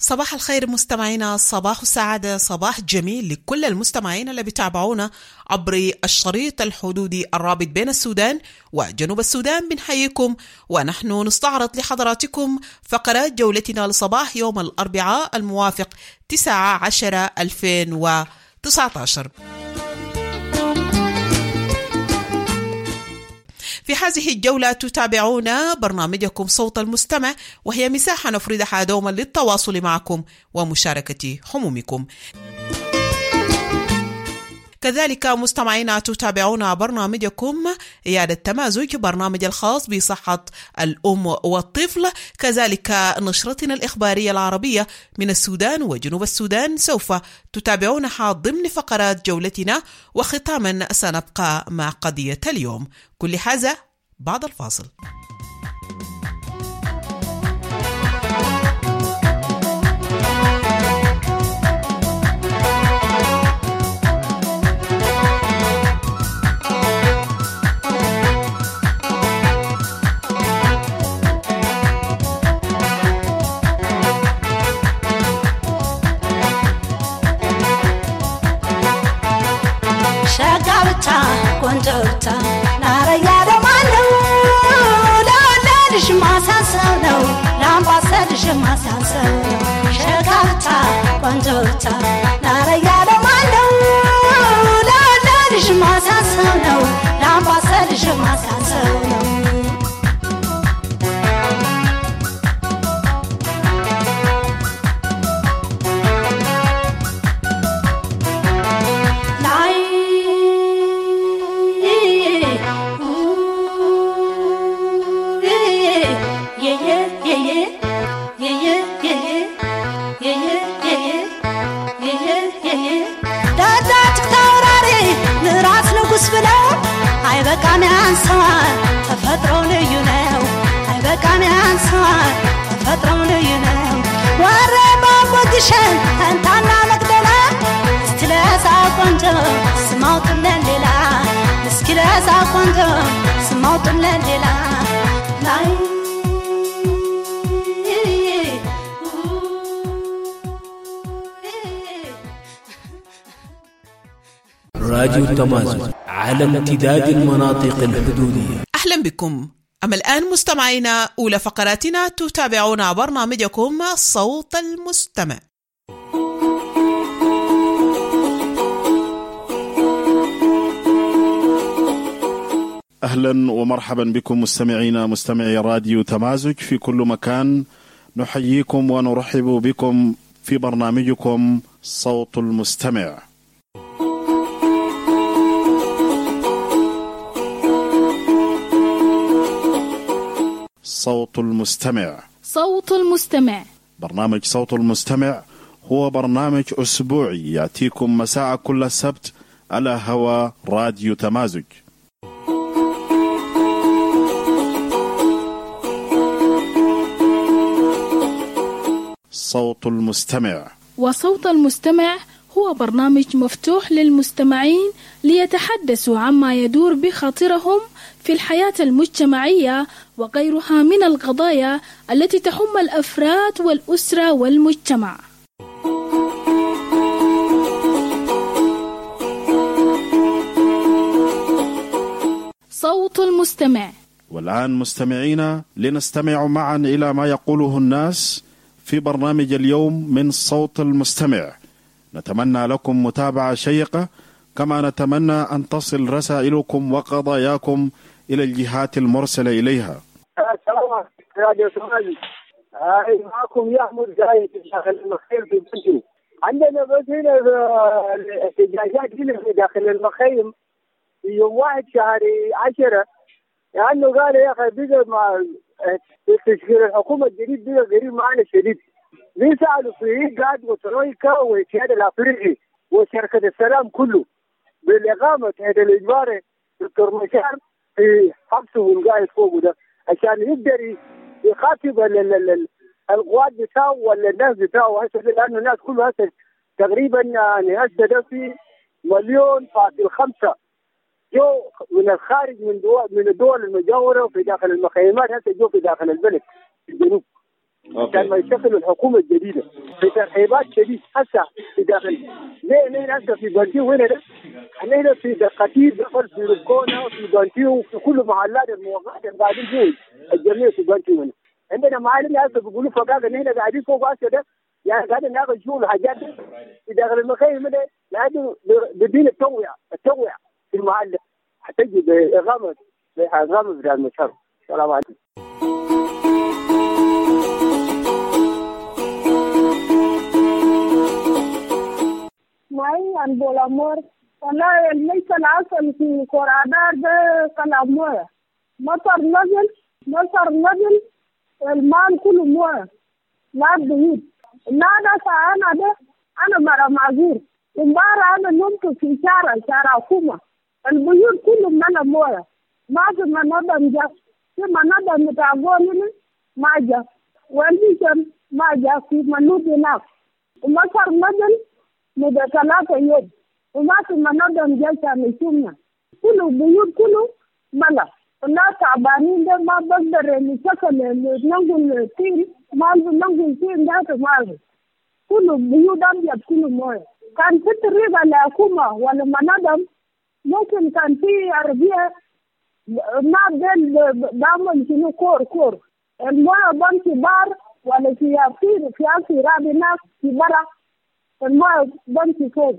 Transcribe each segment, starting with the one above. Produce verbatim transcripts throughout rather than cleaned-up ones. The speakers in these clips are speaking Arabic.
صباح الخير مستمعينا، صباح السعادة، صباح جميل لكل المستمعين اللي بيتابعونا عبر الشريط الحدودي الرابط بين السودان وجنوب السودان. بنحييكم ونحن نستعرض لحضراتكم فقرات جولتنا لصباح يوم الأربعاء الموافق تسعة عشر ألفين وتسعة عشر. في هذه الجولة تتابعون برنامجكم صوت المستمع، وهي مساحة نفردها دوما للتواصل معكم ومشاركة همومكم. كذلك مستمعينا تتابعون برنامجكم عيادة تمازج، برنامج الخاص بصحة الأم والطفل، كذلك نشرتنا الإخبارية العربية من السودان وجنوب السودان سوف تتابعونها ضمن فقرات جولتنا، وختاما سنبقى مع قضية اليوم. كل هذا بعد الفاصل. كنت ناريا دمانو لا لا ليش ما سانسو لا ما سانسو ما سانسو شكاتا كنت ناريا دمانو لا لا ليش ما سانسو لا ما سانسو ما سانسو بقاني انسان تفطروني يناو اي بقاني انسان تفطروني يناو وربا بودشن انت انا مقدلا استلاسا قنجو سموت الليلا مسكلاسا قنجو سموت الليلا لاي راديو تمازج على امتداد المناطق الحدودية. أهلا بكم. أما الآن مستمعينا أولى فقراتنا تتابعون برنامجكم صوت المستمع. أهلا ومرحبا بكم مستمعينا مستمعي راديو تمازج في كل مكان. نحييكم ونرحب بكم في برنامجكم صوت المستمع. صوت المستمع. صوت المستمع. برنامج صوت المستمع هو برنامج أسبوعي يأتيكم مساء كل سبت على هوا راديو تمازج. صوت المستمع. وصوت المستمع هو برنامج مفتوح للمستمعين ليتحدثوا عما يدور بخاطرهم في الحياة المجتمعية وغيرها من القضايا التي تهم الأفراد والأسرة والمجتمع. صوت المستمع. والآن مستمعينا لنستمع معا إلى ما يقوله الناس في برنامج اليوم من صوت المستمع. نتمنى لكم متابعة شيقة، كما نتمنى أن تصل رسائلكم وقضاياكم إلى الجهات المرسلة إليها. السلام عليكم راديو تمازج. هاي معكم يا أحمد جاي داخل المخيم في بنتي. عندنا بس هنا احتجاجات هنا في داخل المخيم في يوم واحد شهر عشرة، لأنه يعني قال يا أخي بقى مع تشكيل الحكومة الجديد بقى قريب معنا شديد. بيسألوا فيه قاعد وترويكا والاتحاد الأفريقي وشركة السلام كله بالإقامة هذا الإجباري دكتور مشار في حبسه والقاعد فوقه ده عشان يقدر يخاطب القوات بتاعه ولا الناس بتاعه هسه، لأنه الناس كلها هسه تقريبا يعني هسه ده في مليون فاصل خمسة جو من الخارج من دول من الدول المجاورة وفي داخل المخيمات، هسه جو في داخل البلد في الجنوب. عشان ما يشكلوا الحكومه الجديده في ترحيبات شديد هسه في داخل ليه ليه هسه في بنتيو هنا ده احنا هنا في دقاتير دخل في ركونه وفي بنتيو وفي كل محلات الموقعات اللي قاعدين فيه الجميع في بنتيو هنا عندنا معالم هسه بيقولوا فقاعد هنا قاعدين فوق هسه ده يعني قاعدين ناخذ شغل حاجات في داخل المخيم ده لانه بدين التوعيه التوعيه في المحل حتجي باقامه باقامه في المشهر. السلام عليكم. معي عن بولامور والله ليس العسل في كورادار ده كلام مويه مطر نزل مطر نزل المال كله مويه لا بيوت لا ده أنا ده أنا مرة معذور امبارح أنا نمت في شارع شارع حكومة البيوت كله ملا مويه ما في منظم جا في منظم متعاونين ما جا والديشن ما جا في منوط هناك ومطر نزل مدة ثلاثة يوم وما في منظم جلسة نشوفنا كله بيوت كله ملا الناس تعبانين ده ما بقدر نشكل ننقل تين ما ننقل تين ده ما كله بيوت أبيض كله مويه كان في طريقة لحكومة ولا منظم ممكن كان في عربية ما بين بعمل شنو كور كور المويه بمشي بار ولا في في في في رابي ناس في برا المويه بمشي فوق.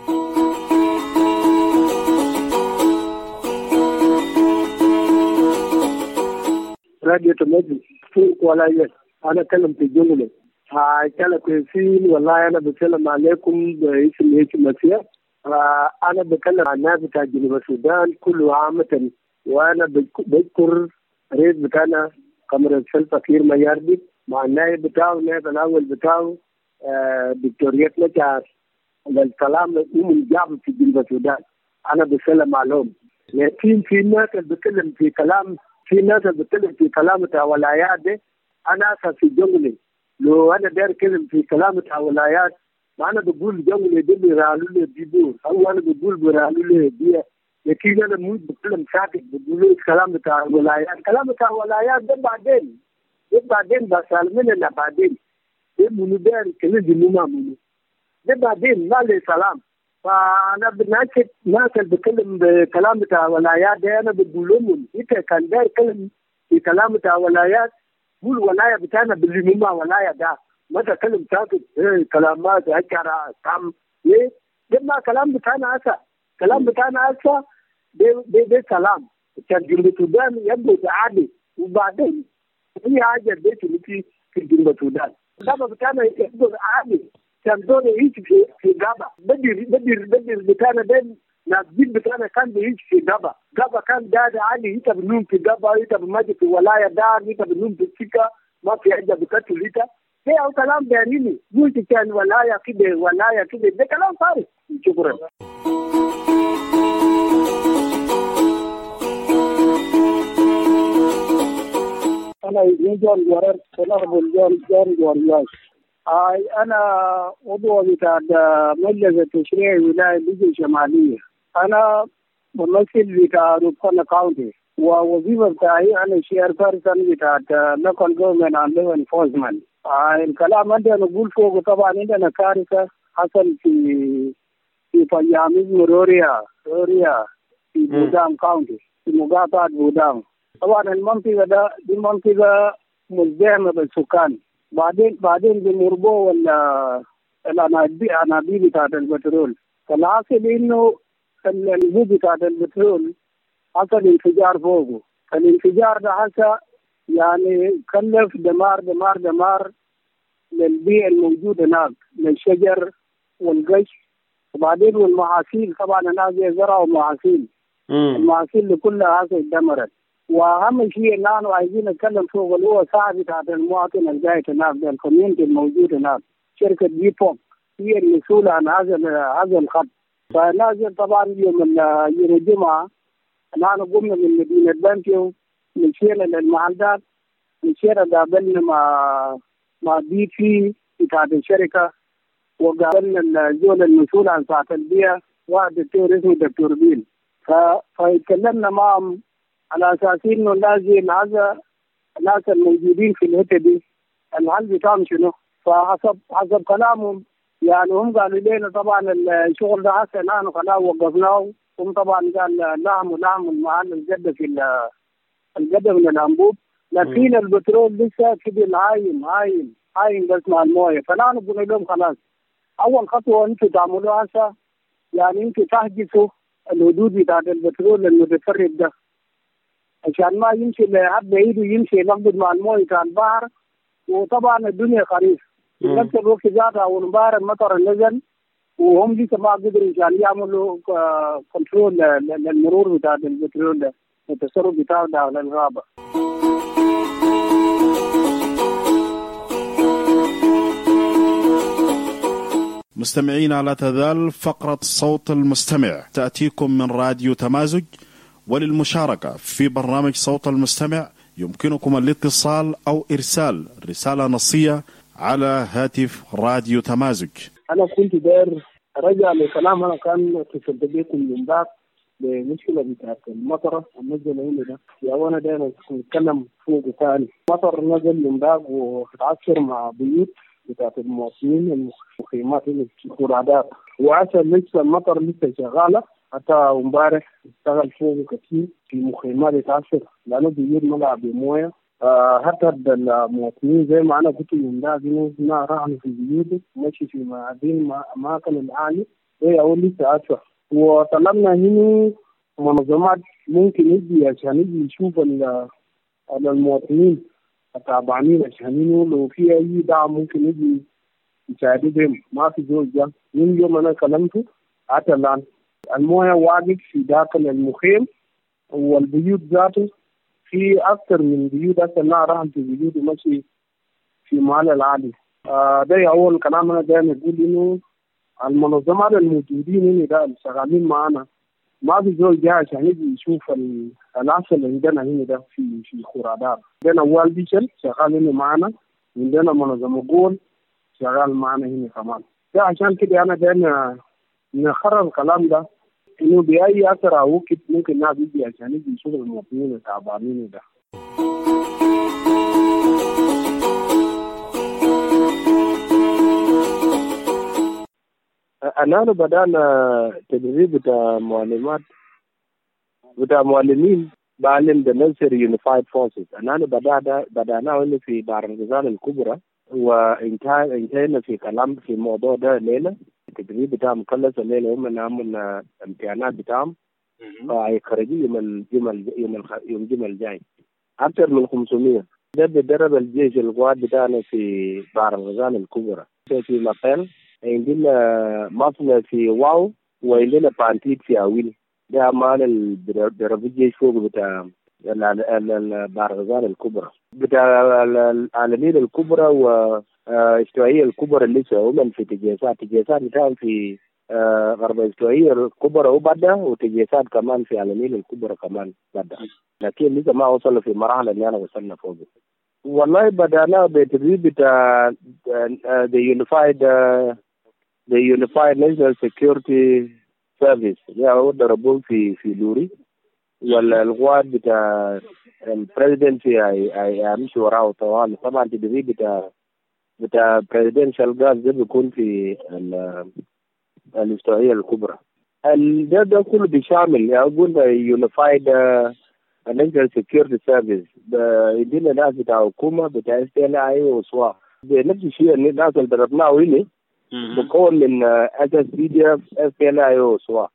راديو تمجد فوق ولا يد أنا أتكلم في جملة هاي كويسين والله أنا بسلم عليكم باسم هيك مسيح. أنا بتكلم عن الناس بتاع جنوب السودان كله عامة وأنا بذكر رئيس بتاعنا قمر السلفة كير مياردي مع النائب بتاعه النائب الأول بتاعه دكتورية نجار للكلام أم الجاب في جنوب السودان أنا بسلم عليهم. لكن في ناس بتكلم في كلام في ناس بتكلم في كلام بتاع ولايات دي أنا أسف في جملة لو أنا داير أتكلم في كلام بتاع ولايات ما أنا بقول جملة دي بيرالوا لي ديبور أو أنا بقول بيرالوا لي دي لكن أنا مو بتكلم ساكت بقول الكلام بتاع ولايات كلام بتاع ولايات ده بعدين ده بعدين بس علمنا بعدين ده منو داير كل جنوما منو ده بعدين ما لي سلام. فأنا بناكد ناس اللي بتكلم بكلام بتاع ولايات ده أنا بقول لهم إنت كان داير كلام في كلام بتاع ولايات قول ولاية بتاعنا بالجنوما ولاية ده ما تكلم ساكت إيه كلامات أكرا كم ليه ده ما كلام بتاعنا أسا كلام بتاعنا أسا ده ده ده كلام كان جنوب السودان يبدو تعادي وبعدين هي حاجة ده في في جنوب السودان كلام بتاعنا يبدو تعادي كان دور يعيش في في غابة بدر بدر بدر بتاعنا ده ناس جيل بتاعنا كان بيعيش في غابة غابة كان قاعد عادي أنت بنوم في غابة أنت بماجي في ولاية دار أنت بنوم في سكة ما في حاجة بكتل ليتا ده أو كلام بيانيني مو كان ولاية كده ولاية كده ده كلام فارغ. شكرا. أنا جون جورر أنا جون جون جورياش أي أنا عضو بتاع مجلس التشريع ولاية بيجي الشمالية أنا ممثل بتاع روبانا كاونتي ووظيفة بتاعي أنا شير بيرسون بتاع local government and law enforcement. آه الكلام عندنا نقول فوق طبعا عندنا كارثة حصل في في فياميز مروريا روريا في بودام كاونتي في مقاطعة بودام. طبعا المنطقة ده دي منطقة مزدحمة بالسكان بعدين بعدين بمربو ولا الأنابيب بتاعت البترول فالحاصل إنه الأنابيب بتاعت البترول حصل انفجار فوقه الانفجار ده حصل يعني كلف دمار دمار دمار للبيئة الموجودة هناك للشجر والقش وبعدين والمحاصيل طبعا الناس زرعوا محاصيل المحاصيل كلها هسه اتدمرت. واهم شيء نحن عايزين نتكلم فوق اللي هو ساعة بتاعت المواطن الجاي هناك ده الكوميونتي الموجود هناك شركة دي فوق هي المسؤولة عن هذا هذا الخط. فنازل طبعا يوم يوم الجمعة نحن قمنا من مدينة بنتيو مشينا للمحلات مشينا قابلنا مع مع بي في بتاعت الشركة وقابلنا الزول المسؤول عن ساعة البيئة واحد دكتور اسمه دكتور بيل فاتكلمنا معهم على أساس إنه لازم هذا الناس الموجودين في الحتة دي الحل بتاعهم شنو. فحسب حسب كلامهم يعني هم قالوا لنا طبعا الشغل ده هسه نحن خلاص وقفناه. هم طبعا قال لهم ولهم المحل الجدة في الجدة من الأنبوب، لكن البترول لسه كده العايم عايم عايم بس مع المويه. فنحن بنقول لهم خلاص أول خطوة أنتم تعملوها هسه يعني أنتم تحجزوا الحدود بتاع البترول المتفرد ده عشان ما يمشي لحد بعيد ويمشي يلخبط مع المويه بتاع البحر. وطبعا الدنيا قريب في نفس الوقت ذات أول امبارح المطر نزل وهم لسه ما قدروا عشان يعملوا كنترول للمرور بتاع البترول ده والتصرف بتاعه داخل الغابة. مستمعينا لا تزال فقرة صوت المستمع تأتيكم من راديو تمازج، وللمشاركة في برنامج صوت المستمع يمكنكم الاتصال أو إرسال رسالة نصية على هاتف راديو تمازج. أنا كنت داير رجع لكلام أنا كان اتصلت بكم من بعد بمشكلة بتاعت المطرة النزل هنا ده. يا وانا دايما نتكلم فوق ثاني مطر نزل من بعد وتعثر مع بيوت بتاعت المواطنين المخيمات اللي في القرادات، وعسى لسه المطر لسه شغالة حتى امبارح اشتغل فوق كثير في مخيمات يتعثر لأنه بيوت ملعب بمويه. آه حتى المواطنين زي ما أنا قلت من ده إنه راحوا في البيوت ماشي في مدينة ما ما كان العالي هي أول لسه أسوأ. وطلبنا هنا منظمات ممكن يجي عشان يجي يشوف المواطنين التعبانين عشان لو في أي دعم ممكن يجي يساعدهم. ما في زول جا من يوم أنا كلمته حتى الآن المويه واقف في داخل المخيم والبيوت ذاته في أكثر من بيوت أصلا راحت في بيوت وماشي في محل العالي. آه ده أول كلام أنا دايما أقول إنه المنظمات الموجودين هنا ده شغالين معنا ما في زول جاي عشان يجي يشوف العسل اللي عندنا هنا ده في في خرادات. عندنا والدي شل شغال هنا معنا، عندنا منظمة جول شغال معنا هنا كمان. ده عشان كده أنا دايما نخرر الكلام ده إنه بأي أسرع وقت ممكن ناس يجي عشان يجي يشوف المواطنين التعبانين ده. أنا بدأنا تدريب بتاع معلمات بتاع معلمين بعلم بنصر يونيفايد فورسز. أنا بدأنا بدأنا هنا في دار الغزال الكبرى وانتهينا في كلام في الموضوع ده الليلة. التدريب بتاع مكلف الليلة هم نعمل امتحانات بتاعهم فهيخرجوا يوم الجمعة يوم يوم الجمعة الجاي أكثر من خمسمية. ده بيدرب الجيش القوات بتاعنا في دار الغزال الكبرى في مقال. عندنا مصنع في واو وعندنا بانتيت في أويل. ده أمان الدرب الجيش فوق بتاع دار الغزال الكبرى بتاع العالمين الكبرى واستوائية الكبرى اللي سووا في تجهيزات تجهيزات بتاعهم في غرب استوائية الكبرى وبعدها وتجهيزات كمان في العالمين الكبرى كمان بعدها، لكن لسه ما وصلوا في مرحلة اللي أنا وصلنا فوق. والله بدأنا بتدريب بتاع the unified the unified national security service اللي هو ضربوه في في لوري، والقوات بتاع البريزيدنسي هيمشي وراه طوال. طبعا التدريب بتاع بتاع presidential guard ده بيكون في الاستوائية الكبرى. ده ده كله بيشامل أقول unified national security service. عندنا ناس بتاع حكومة بتاع اس تي ال اي وسوا بنفس الشيء اللي الناس اللي ضربناه هنا بكون من اس اس بي دي اف اس تي ال اي وسوا.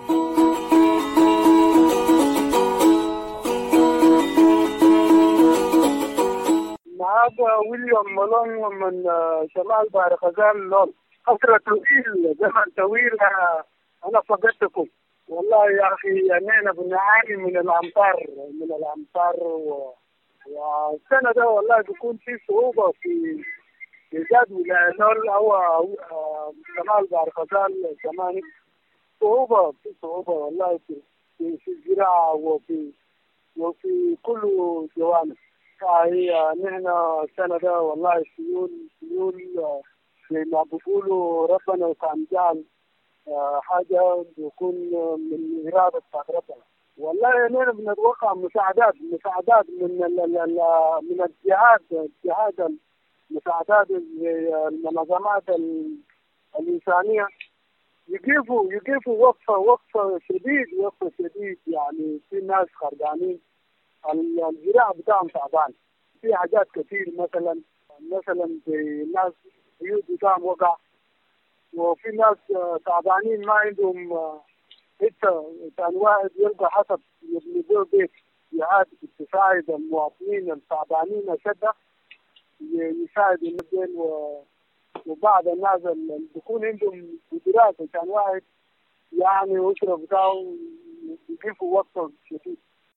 معاك ويليام مالون من شمال بحر غزال لون. فترة طويلة زمن طويل أنا فقدتكم والله يا أخي. أننا بنعاني من الأمطار من الأمطار و... والسنة ده والله بيكون في صعوبة في إيجاد ولاية لول أو شمال بحر غزال زمان. صعوبة في صعوبة والله في في الزراعة وفي وفي كل جوانب. هي نحن السنة ده والله سيول سيول زي ما بيقولوا ربنا كان جعل حاجة بيكون من إرادة ربنا. والله نحن بنتوقع مساعدات مساعدات من ال ال من الجهات الجهات مساعدات المنظمات الإنسانية يقفوا يقفوا وقفة وقفة شديد وقفة شديد. يعني في ناس خرجانين الزراعة بتاعهم تعبان، في حاجات كثير مثلا مثلا في ناس بيوت بتاعهم وقع، وفي ناس تعبانين ما عندهم حتى كان واحد يلقى حسب يبني بيت يعاد تساعد المواطنين التعبانين أشد، يساعد الناس. وبعض الناس اللي بيكون عندهم قدرات عشان واحد يعني وشرة بتاعه يقفوا وقت شديد.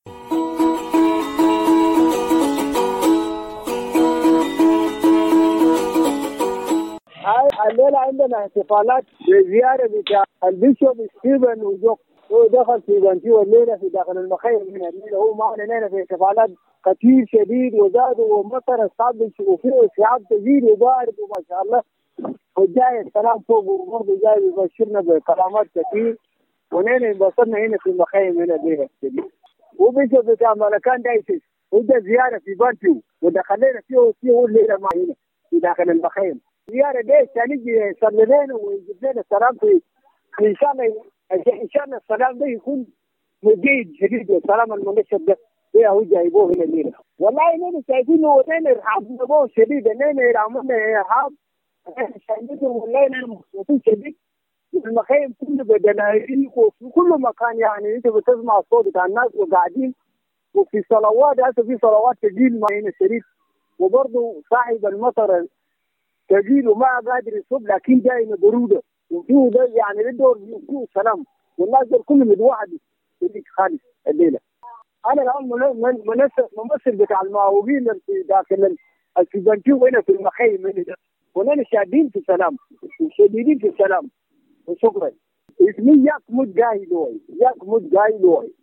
هاي الليلة عندنا احتفالات بزيارة بتاع البيشوب ستيفن وجوك، هو دخل في بنتيو الليلة في داخل المخيم من الليلة، هو معنا هنا في احتفالات كثير شديد وزاد ومطر الصعب وفيه سحاب كثير وبارد وما شاء الله، وجاي السلام فوق وبرضه جاي يبشرنا بكلامات كثير، ونحن انبسطنا هنا في المخيم هنا الليلة شديد. وبيشوب بتاع ملكان دايسيس وجا زيارة في بنتيو ودخلنا فيه فيه الليلة ما هنا في داخل المخيم. زيارة دي عشان يجي يصلي لنا ويجيب لنا السلام في ان شاء الله ان شاء الله السلام ده يكون مجيد شديد، والسلام المنشد ده ده هو جايبوه هنا الليله. والله اننا شايفينه ونحن ارهاب شديد، اننا عملنا ارهاب شايفينه ولينا مبسوطين شديد. المخيم كله بدنايين وفي كل مكان، يعني انت بتسمع الصوت بتاع الناس وقاعدين، وفي صلوات هسه في صلوات تجيل ما هنا الشريف، وبرضه صاحب المطر تجيل وما قادر يصب لكن جاي بروده وفيه ده يعني بده فيه سلام، والناس دول كلهم متوحدين في خالص الليله. انا الان ممثل بتاع المعوقين في داخل السجنتيو هنا في المخيم هنا، ونحن شادين في السلام وشديدين في السلام. وشكرا. اسمي ياك مود جايلوي ياك مود جايلوي.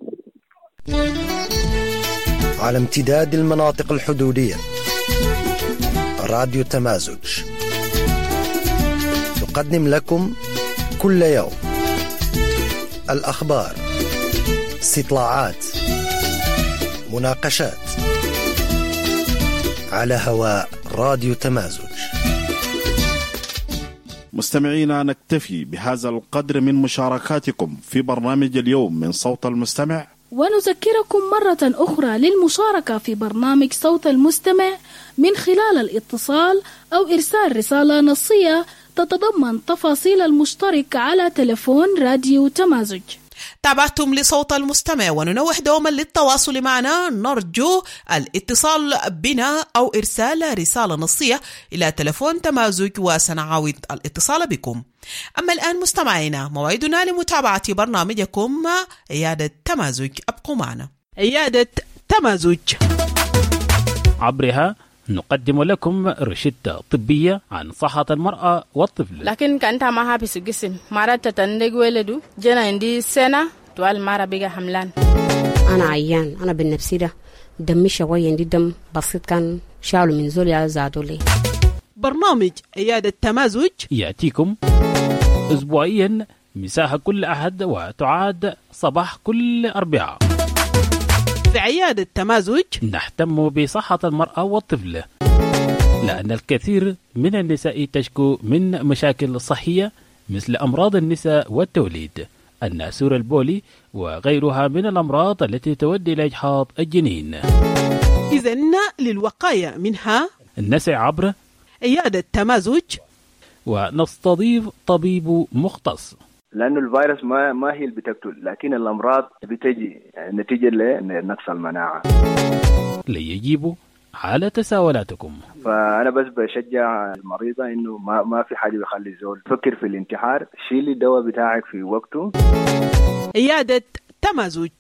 على امتداد المناطق الحدودية راديو تمازج يقدم لكم كل يوم الأخبار، استطلاعات، مناقشات على هواء راديو تمازج. مستمعينا، نكتفي بهذا القدر من مشاركاتكم في برنامج اليوم من صوت المستمع، ونذكركم مرة أخرى للمشاركة في برنامج صوت المستمع من خلال الاتصال أو إرسال رسالة نصية تتضمن تفاصيل المشترك على تلفون راديو تمازج. تابعتم لصوت المستمع، وننوه دوما للتواصل معنا، نرجو الاتصال بنا أو إرسال رسالة نصية إلى تلفون تمازج وسنعاود الاتصال بكم. أما الآن مستمعينا، موعدنا لمتابعة برنامجكم عيادة تمازج، أبقوا معنا. عيادة تمازج عبرها نقدم لكم روشتة طبية عن صحة المرأة والطفل. لكن كانت ما هابس الجسم مرات تندق ولدو جنا عندي سنة طوال مرة بيجا حملان. أنا عيان، أنا بالنفسي ده دمي شوية، عندي دم بسيط كان شالوا من زولي زادوا لي. برنامج عيادة تمازج يأتيكم أسبوعيا مساحة كل أحد، وتعاد صباح كل أربعاء. في عيادة تمازج نهتم بصحة المرأة والطفل، لأن الكثير من النساء تشكو من مشاكل صحية مثل أمراض النساء والتوليد، الناسور البولي وغيرها من الأمراض التي تؤدي إلى إجهاض الجنين. إذن للوقاية منها نسعى عبر عيادة تمازج ونستضيف طبيب مختص، لأنه الفيروس ما ما هي اللي بتقتل، لكن الأمراض بتجي نتيجة لنقص المناعة ليجيبوا على تساؤلاتكم. فأنا بس بشجع المريضة إنه ما ما في حاجة بيخلي الزول تفكر في الانتحار، شيلي الدواء بتاعك في وقته. عيادة تمازج.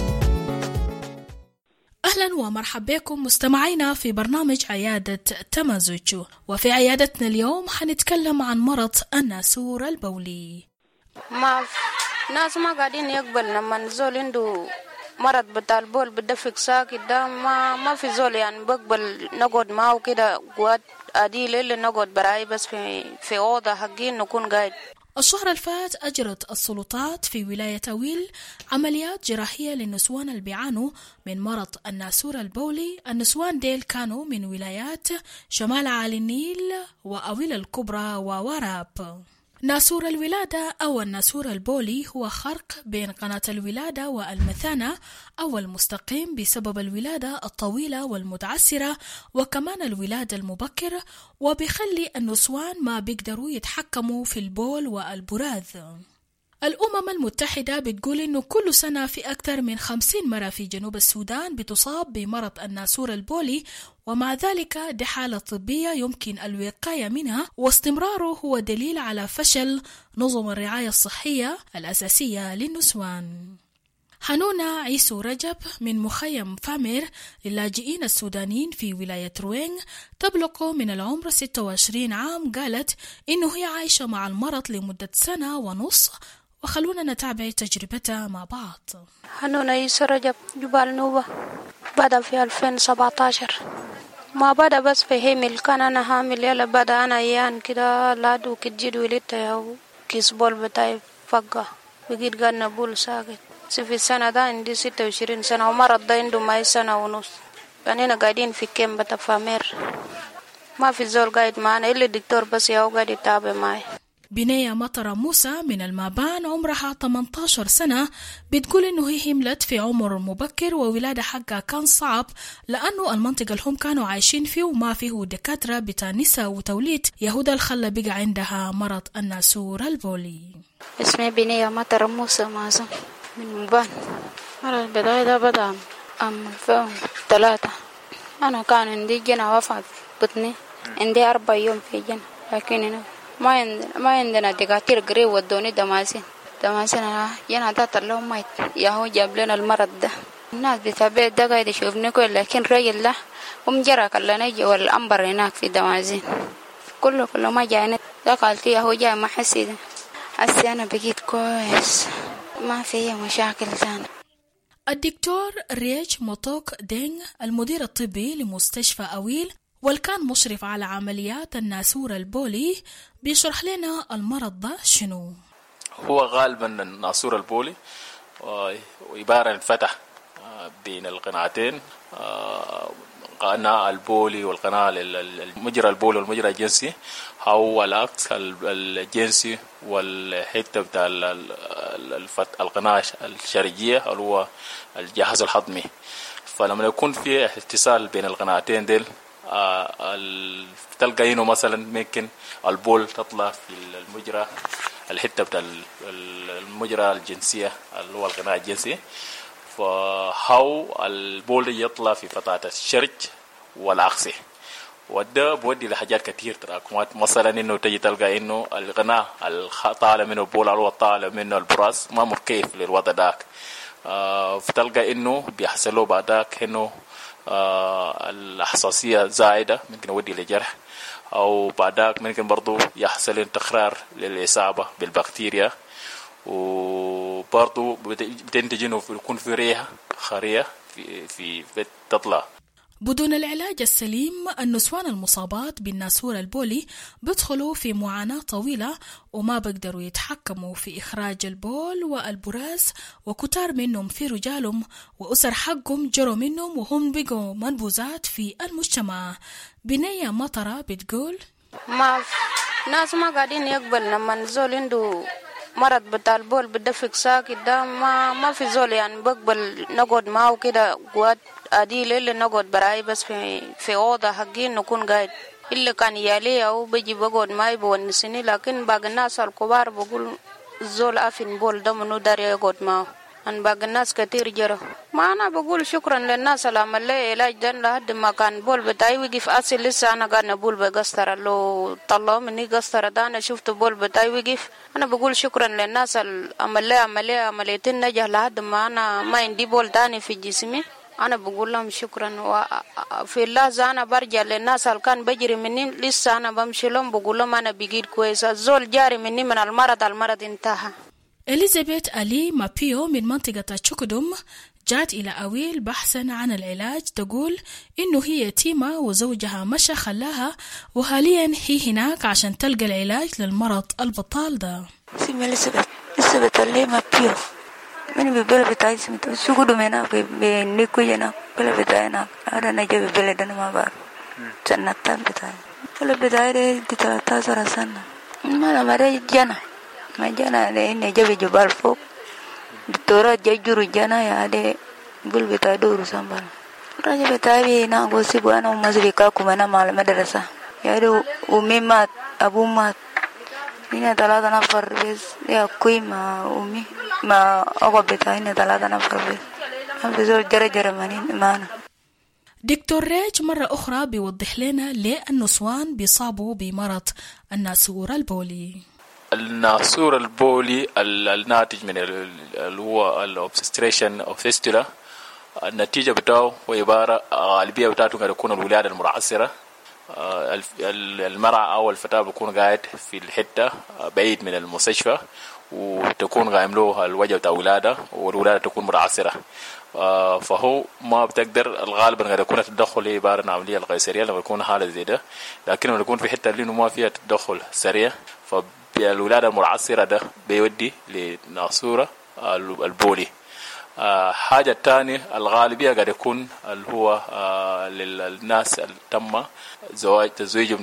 أهلا ومرحبا بكم مستمعينا في برنامج عيادة تمازج، وفي عيادتنا اليوم حنتكلم عن مرض الناسور البولي. ما ناس ما قاعدين يقبل لما زول عنده مرض بتاع البول بدفق ساكت ده، ما ما في زول يعني بقبل نقعد معه وكده قوات عادي اللي نقعد براي بس في في أوضة حقين نكون قاعد. الشهر الفات أجرت السلطات في ولاية أويل عمليات جراحية للنسوان اللي بيعانوا من مرض الناسور البولي. النسوان ديل كانوا من ولايات شمال عالي النيل وأويل الكبرى ووراب. ناسور الولادة أو الناسور البولي هو خرق بين قناة الولادة والمثانة أو المستقيم بسبب الولادة الطويلة والمتعسرة وكمان الولادة المبكرة، وبيخلي النسوان ما بيقدروا يتحكموا في البول والبراز. الأمم المتحدة بتقول إنه كل سنة في أكثر من خمسين مرة في جنوب السودان بتصاب بمرض الناسور البولي، ومع ذلك دي حالة طبية يمكن الوقاية منها، واستمراره هو دليل على فشل نظم الرعاية الصحية الأساسية للنسوان. حنونة عيسو رجب من مخيم فامير للاجئين السودانيين في ولاية روينغ تبلغ من العمر ستة وعشرين عام قالت إنه هي عايشة مع المرض لمدة سنة ونص، وخلونا نتابع تجربتها مع بعض. حنونة عيسو رجب جبال نوبة، بدأ في ألفين وسبعة عشر، ما بدأ بس في هيمل، كان أنا حامل يلا بدأ أنا أيان كده لادو كتجد ولدت ياو كيس بول بتاعي فقه بقيت قاعدة بول ساكت. في السنة ده عندي ستة وعشرين سنة ومرض ده عنده معي سنة ونص، يعني قاعدين في كيم بتفامير، ما في زول قاعد معنا إلا الدكتور بس ياو قاعد يتابع معي. بنية مطر موسى من المابان عمرها ثمانية عشر سنة بتقول إنه هي حملت في عمر مبكر وولادة حقها كان صعب لأنه المنطقة اللي هم كانوا عايشين فيه وما فيه دكاترة بتاع نساء وتوليد، يهودا الخلة بقى عندها مرض الناسور البولي. اسمي بنية مطر موسى مازن من مبان. مرة البداية ده بدأ أم فهم ثلاثة، أنا كان عندي جنة وفاة بطني، عندي أربع يوم في جنة، لكن أنا ما عندنا ما عندنا دكاترة قريب ودوني دماسين دماسين أنا جنة ده طلعوا ميت، ياهو جاب لنا المرض ده. الناس بتابع ده قاعد يشوفني كويس، لكن رجل ده هم جرى كلنا يجي والأنبر هناك في دماسين كله كله ما جاينا، ده قالت ياهو جاي ما حسي ده حسي أنا بقيت كويس ما في مشاكل ثانية. الدكتور ريج موتوك دينغ المدير الطبي لمستشفى أويل والكان مشرف على عمليات الناسور البولي بيشرح لنا المرض ده شنو. هو غالبا الناسور البولي عبارة عن فتح بين القناتين، قناة البولي والقناة المجرى البولي والمجرى الجنسي أو العكس الجنسي والحتة بتاع القناة الشرجية اللي هو الجهاز الهضمي. فلما يكون في اتصال بين القناتين ديل تلقى إنه مثلا ممكن البول تطلع في المجرى الحتة بتاع المجرى الجنسية اللي هو القناة الجنسي، فهو البول يطلع في فتحة الشرج والعكسي، وده بودي لحاجات كتير تراكمات. مثلا انه تجي تلقى انه القناة طالع منه البول او طالع منه البراز ما مكيف للوضع داك، آه فتلقى انه بيحصل له بعدك انه آه الحساسية زايدة ممكن يودي لجرح، او بعدك ممكن برضو يحصل تكرار للإصابة بالبكتيريا، وبرضو بتنتج انه يكون في ريحة خارية في في بتطلع. بدون العلاج السليم النسوان المصابات بالناسور البولي بيدخلوا في معاناة طويلة وما بيقدروا يتحكموا في إخراج البول والبراز، وكتار منهم في رجالهم وأسر حقهم جروا منهم وهم بقوا منبوذات في المجتمع. بنية مطرة بتقول ما ناس ما قاعدين يقبل لما زول عنده مرض بتاع البول بدفق ساكت ده ما ما في زول يعني بقبل نقعد معه كده قوات عديل اللي نقعد براي بس في في أوضة حقين نكون قاعد، اللي كان يالي أو بيجي بقعد معي بونسني، لكن باقي الناس الكبار بقول الزول أفين بول ده منو داري يقعد معه. أن باقي الناس كتير جرى، ما أنا بقول شكرا للناس اللي عمل لي علاج ده لحد ما كان بول بتاعي وقف أصل. لسه أنا قاعد نقول بقسطرة لو طلعوا مني قسطرة ده أنا شفت بول بتاعي وقف. أنا بقول شكرا للناس اللي عمل لي عملية عملية النجاح لحد ما أنا ما عندي بول تاني في جسمي. أنا بقول لهم شكرا، وفي اللحظة أنا برجع للناس اللي كان بجري مني لسه أنا بمشي لهم بقول لهم أنا بقيت كويس، الزول جاري مني من المرض المرض انتهى. إليزابيث ألي مابيو من منطقة تشوكدوم جات إلى أويل بحثا عن العلاج، تقول إنه هي يتيمة وزوجها مشى خلاها، وحاليا هي هناك عشان تلقى العلاج للمرض البطال ده. اسمي اليسابيث اليسابيث اللي ما بيو من ببلد بتاعي سميت سوقو منا بنيكو ينا بلد بتاعنا هذا نجى ببلد أنا ما بعرف سنة تام بتاعي بلد بتاعي دي ثلاثة عشر سنة ما أنا مرة جانا ما جانا ده نجى بجبال فوق دكتورة جاجورو جانا يا ده بلد بتاعي دورو سامبال رجع بتاعي هنا غوسي بوانا ومزبيكا كمانا مع المدرسة يا ده أمي مات أبو مات هنا ثلاثة نفر بس يا كوي ما أمي ما أقوى بتاعي هنا ثلاثة نفر بس بزول جرى جرى مانين معنا. دكتور ريج مرة أخرى بيوضح لنا ليه النسوان بيصابوا بمرض الناسور البولي. الناسور البولي الناتج من اللي هو الأوبستريشن أو فيستولا النتيجة بتاعه وعبارة غالبية بتاعته قد تكون الولادة المرعسرة. المرأة أو الفتاة بيكون قاعد في الحتة بعيد من المستشفى وتكون قائم له الوجه بتاع الولادة والولادة تكون مرعسرة فهو ما بتقدر الغالب قد يكون التدخل عبارة عن عملية القيصرية لما يكون حالة زي ده لكن لما يكون في حتة اللي ما فيها تدخل سريع فالولادة المرعسرة ده بيودي لناسورة البولي. آه حاجة تانية الغالبية قد يكون اللي هو آه للناس اللي تم زواج تزويجهم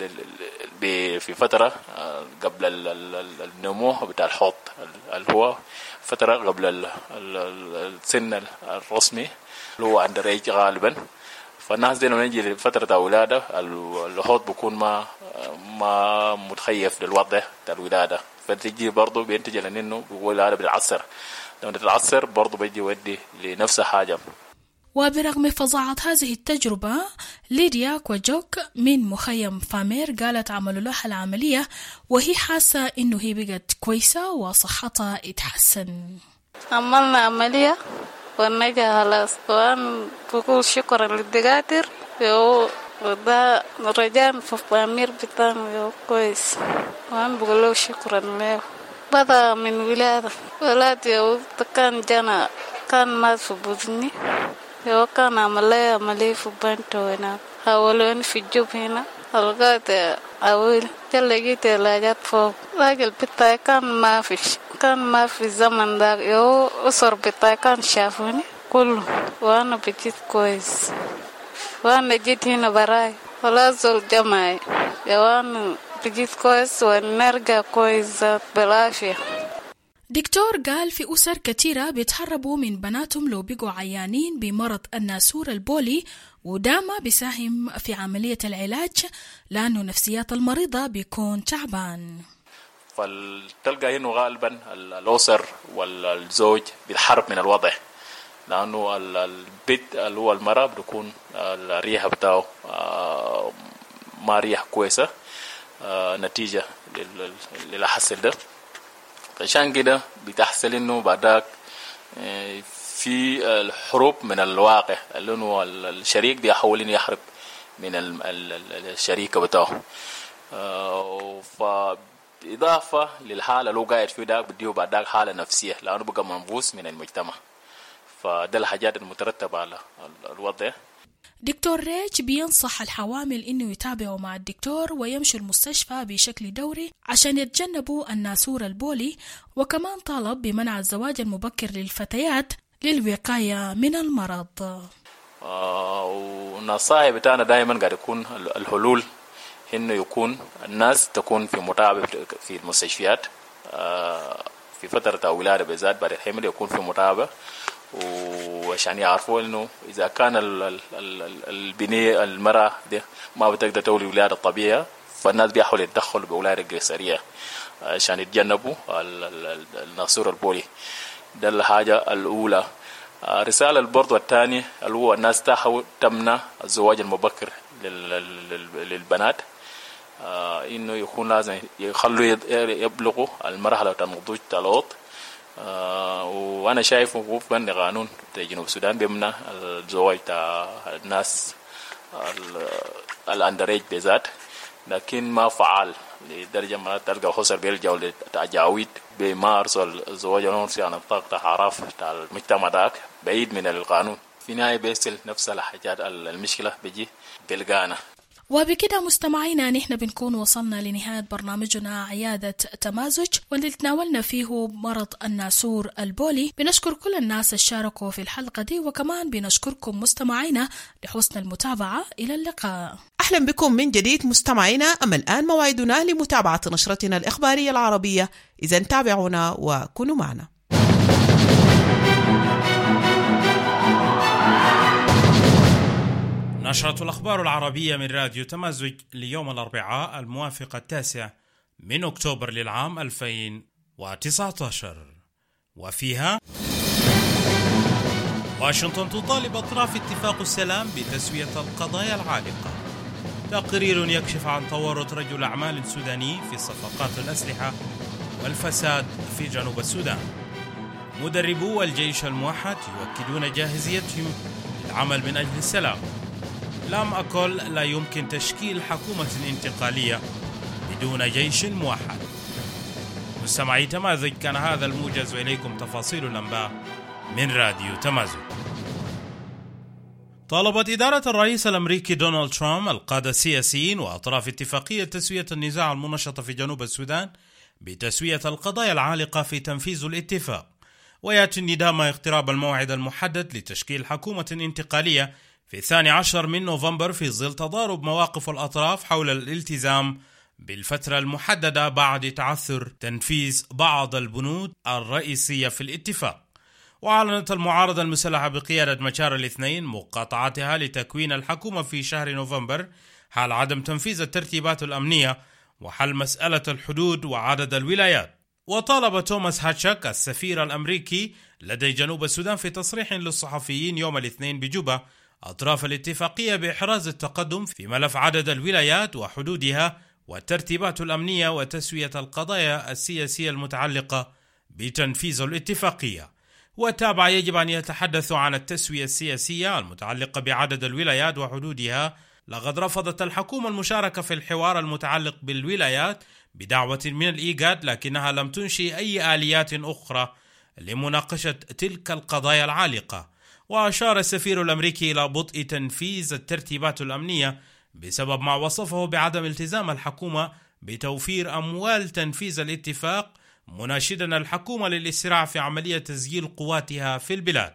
في فترة آه قبل النمو بتاع الحوض اللي هو فترة قبل السن الرسمي اللي هو عند الريج غالبا فالناس دي لما يجي لفترة الولادة الحوض بيكون ما ما متخيف للوضع بتاع الولادة فتجي برضو بينتج لأنه الولادة بالعصر لما تتعصر برضو بيجي يودي لنفس حاجة. وبرغم فظاعة هذه التجربة ليديا كوجوك من مخيم فامير قالت عملوا لها العملية وهي حاسة إنه هي بقت كويسة وصحتها اتحسن. عملنا عملية ونجا خلاص وأنا بقول شكرا للدكاترة يو وده رجال في فامير بتاعنا يو كويس وأنا بقول له شكرا له. بدأ من ولادة ولادي كان جانا كان مات في بوزني يو كان عملية عملية في بنته هنا حاولوني في الجوب هنا لقيت أول لقيت علاجات فوق راجل بتاعي كان ما فيش كان ما في الزمن ده يو أسر بتاعي كان شافوني كله وأنا بجيت كويس وأنا جيت هنا براي خلاص الجماعي يو أنا بجيت كويس ونرجع كويس بالعافية. دكتور قال في أسر كثيرة بيتهربوا من بناتهم لو بقوا عيانين بمرض الناسور البولي وده ما بيساهم في عملية العلاج لأنه نفسيات المريضة بيكون تعبان. فالتلقى هنا غالبا الأسر والزوج بيتحرب من الوضع لأنه البيت اللي هو المرأة بيكون الريحة بتاعه ما ريحة كويسة نتيجة للحصل ده عشان كده بتحصل انه بعدك في الحروب من الواقع لانه الشريك بيحاول انه يحرب من الشريك بتاعه فإضافة للحالة لو قاعد فيه ده بديه بعدك حالة نفسية لأنه بقى منبوس من المجتمع فده الحاجات المترتبة على الوضع. دكتور ريج بينصح الحوامل إنه يتابعوا مع الدكتور ويمشوا المستشفى بشكل دوري عشان يتجنبوا الناسور البولي وكمان طالب بمنع الزواج المبكر للفتيات للوقاية من المرض. آه ونصائح بتاعنا دائما قاعد يكون الحلول إنه يكون الناس تكون في متابعة في المستشفيات آه في فترة الولادة بالذات بعد الحمل يكون في متابعة وعشان يعرفوا انه اذا كان البنية المرأة دي ما بتقدر تولي ولادة طبيعية فالناس بيحاولوا يتدخلوا بولادة قيصرية عشان يتجنبوا الناسور البولي. ده الحاجة الأولى. رسالة البرضو الثانية اللي هو الناس تحاول تمنع الزواج المبكر للبنات انه يكون لازم يخلوا يبلغوا المرحلة النضوج الوط آه وانا شايف وفقا لقانون جنوب السودان بيمنع الزواج تاع الناس الاندريج بالذات لكن ما فعال لدرجه ما تلقى خسر بيلجأوا للتجاويد بيمارسوا الزواج العنصري عن الطاقه اعراف تاع المجتمع داك بعيد من القانون في نهايه بيصل نفس الحاجات المشكله بيجي بلقانا. وبكده مستمعينا نحن بنكون وصلنا لنهاية برنامجنا عيادة تمازج، واللي تناولنا فيه مرض الناسور البولي. بنشكر كل الناس اللي شاركوا في الحلقة دي، وكمان بنشكركم مستمعينا لحسن المتابعة. إلى اللقاء. أهلا بكم من جديد مستمعينا. أما الآن موعدنا لمتابعة نشرتنا الإخبارية العربية، إذا تابعونا وكونوا معنا. نشرة الأخبار العربية من راديو تمازج ليوم الأربعاء الموافق التاسع من أكتوبر للعام ألفين وتسعة عشر، وفيها: واشنطن تطالب أطراف اتفاق السلام بتسوية القضايا العالقة. تقرير يكشف عن تورط رجل أعمال سوداني في صفقات الأسلحة والفساد في جنوب السودان. مدربو الجيش الموحد يؤكدون جاهزيتهم للعمل من أجل السلام. لم أقل لا يمكن تشكيل حكومة انتقالية بدون جيش موحد. مستمعي تمازج، كان هذا الموجز، وإليكم تفاصيل الأنباء من راديو تمازج. طالبت إدارة الرئيس الأمريكي دونالد ترامب القادة السياسيين وأطراف اتفاقية تسوية النزاع المنشط في جنوب السودان بتسوية القضايا العالقة في تنفيذ الاتفاق. ويأتي النداء مع اقتراب الموعد المحدد لتشكيل حكومة انتقالية في الثاني عشر من نوفمبر، في ظل تضارب مواقف الأطراف حول الالتزام بالفترة المحددة بعد تعثر تنفيذ بعض البنود الرئيسية في الاتفاق. وأعلنت المعارضة المسلحة بقيادة مشار الاثنين مقاطعتها لتكوين الحكومة في شهر نوفمبر حال عدم تنفيذ الترتيبات الأمنية وحل مسألة الحدود وعدد الولايات. وطالب توماس هاتشك السفير الأمريكي لدى جنوب السودان في تصريح للصحفيين يوم الاثنين بجوبا أطراف الاتفاقية بإحراز التقدم في ملف عدد الولايات وحدودها والترتيبات الأمنية وتسوية القضايا السياسية المتعلقة بتنفيذ الاتفاقية. وتابع يجب أن يتحدثوا عن التسوية السياسية المتعلقة بعدد الولايات وحدودها. لقد رفضت الحكومة المشاركة في الحوار المتعلق بالولايات بدعوة من الإيجاد، لكنها لم تنشئ أي آليات أخرى لمناقشة تلك القضايا العالقة. وأشار السفير الأمريكي إلى بطء تنفيذ الترتيبات الأمنية بسبب ما وصفه بعدم التزام الحكومة بتوفير أموال تنفيذ الاتفاق، مناشدا الحكومة للإسراع في عملية تسجيل قواتها في البلاد.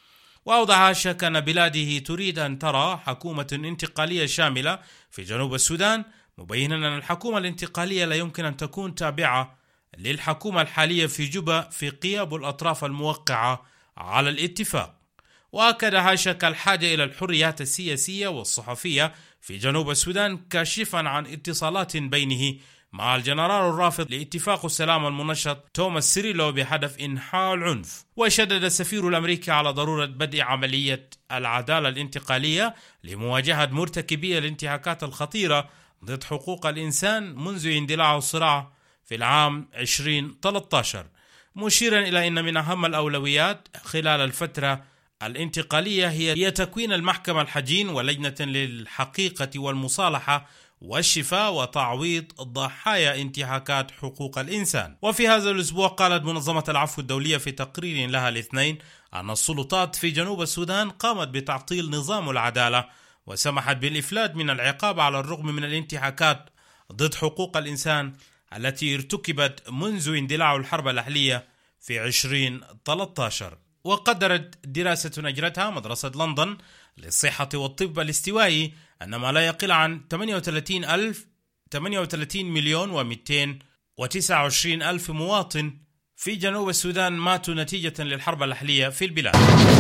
وأوضح هاتشك أن بلاده تريد أن ترى حكومة انتقالية شاملة في جنوب السودان، مبينا أن الحكومة الانتقالية لا يمكن أن تكون تابعة للحكومة الحالية في جوبا في غياب الأطراف الموقعة على الاتفاق. وأكد هاتشك الحاجة إلى الحريات السياسية والصحفية في جنوب السودان، كاشفا عن اتصالات بينه مع الجنرال الرافض لاتفاق السلام المنشط توماس سيريلو بهدف إنحاء العنف. وشدد السفير الأمريكي على ضرورة بدء عملية العدالة الانتقالية لمواجهة مرتكبي الانتهاكات الخطيرة ضد حقوق الإنسان منذ اندلاع الصراع في العام عشرين ثلاثة عشر، مشيرا إلى أن من أهم الأولويات خلال الفترة الانتقالية هي تكوين المحكمة الحجين ولجنة للحقيقة والمصالحة والشفاء وتعويض ضحايا انتهاكات حقوق الإنسان. وفي هذا الأسبوع قالت منظمة العفو الدولية في تقرير لها الاثنين أن السلطات في جنوب السودان قامت بتعطيل نظام العدالة وسمحت بالإفلات من العقاب على الرغم من الانتهاكات ضد حقوق الإنسان التي ارتكبت منذ اندلاع الحرب الأهلية في عشرين ثلاثة عشر. وقدرت دراسة أجرتها مدرسة لندن للصحة والطب الاستوائي أن ما لا يقل عن ثمانية وثلاثين ألف ثمانية وثلاثين مليون ومئتين وتسعة وعشرين ألف مواطن في جنوب السودان ماتوا نتيجة للحرب الأهلية في البلاد.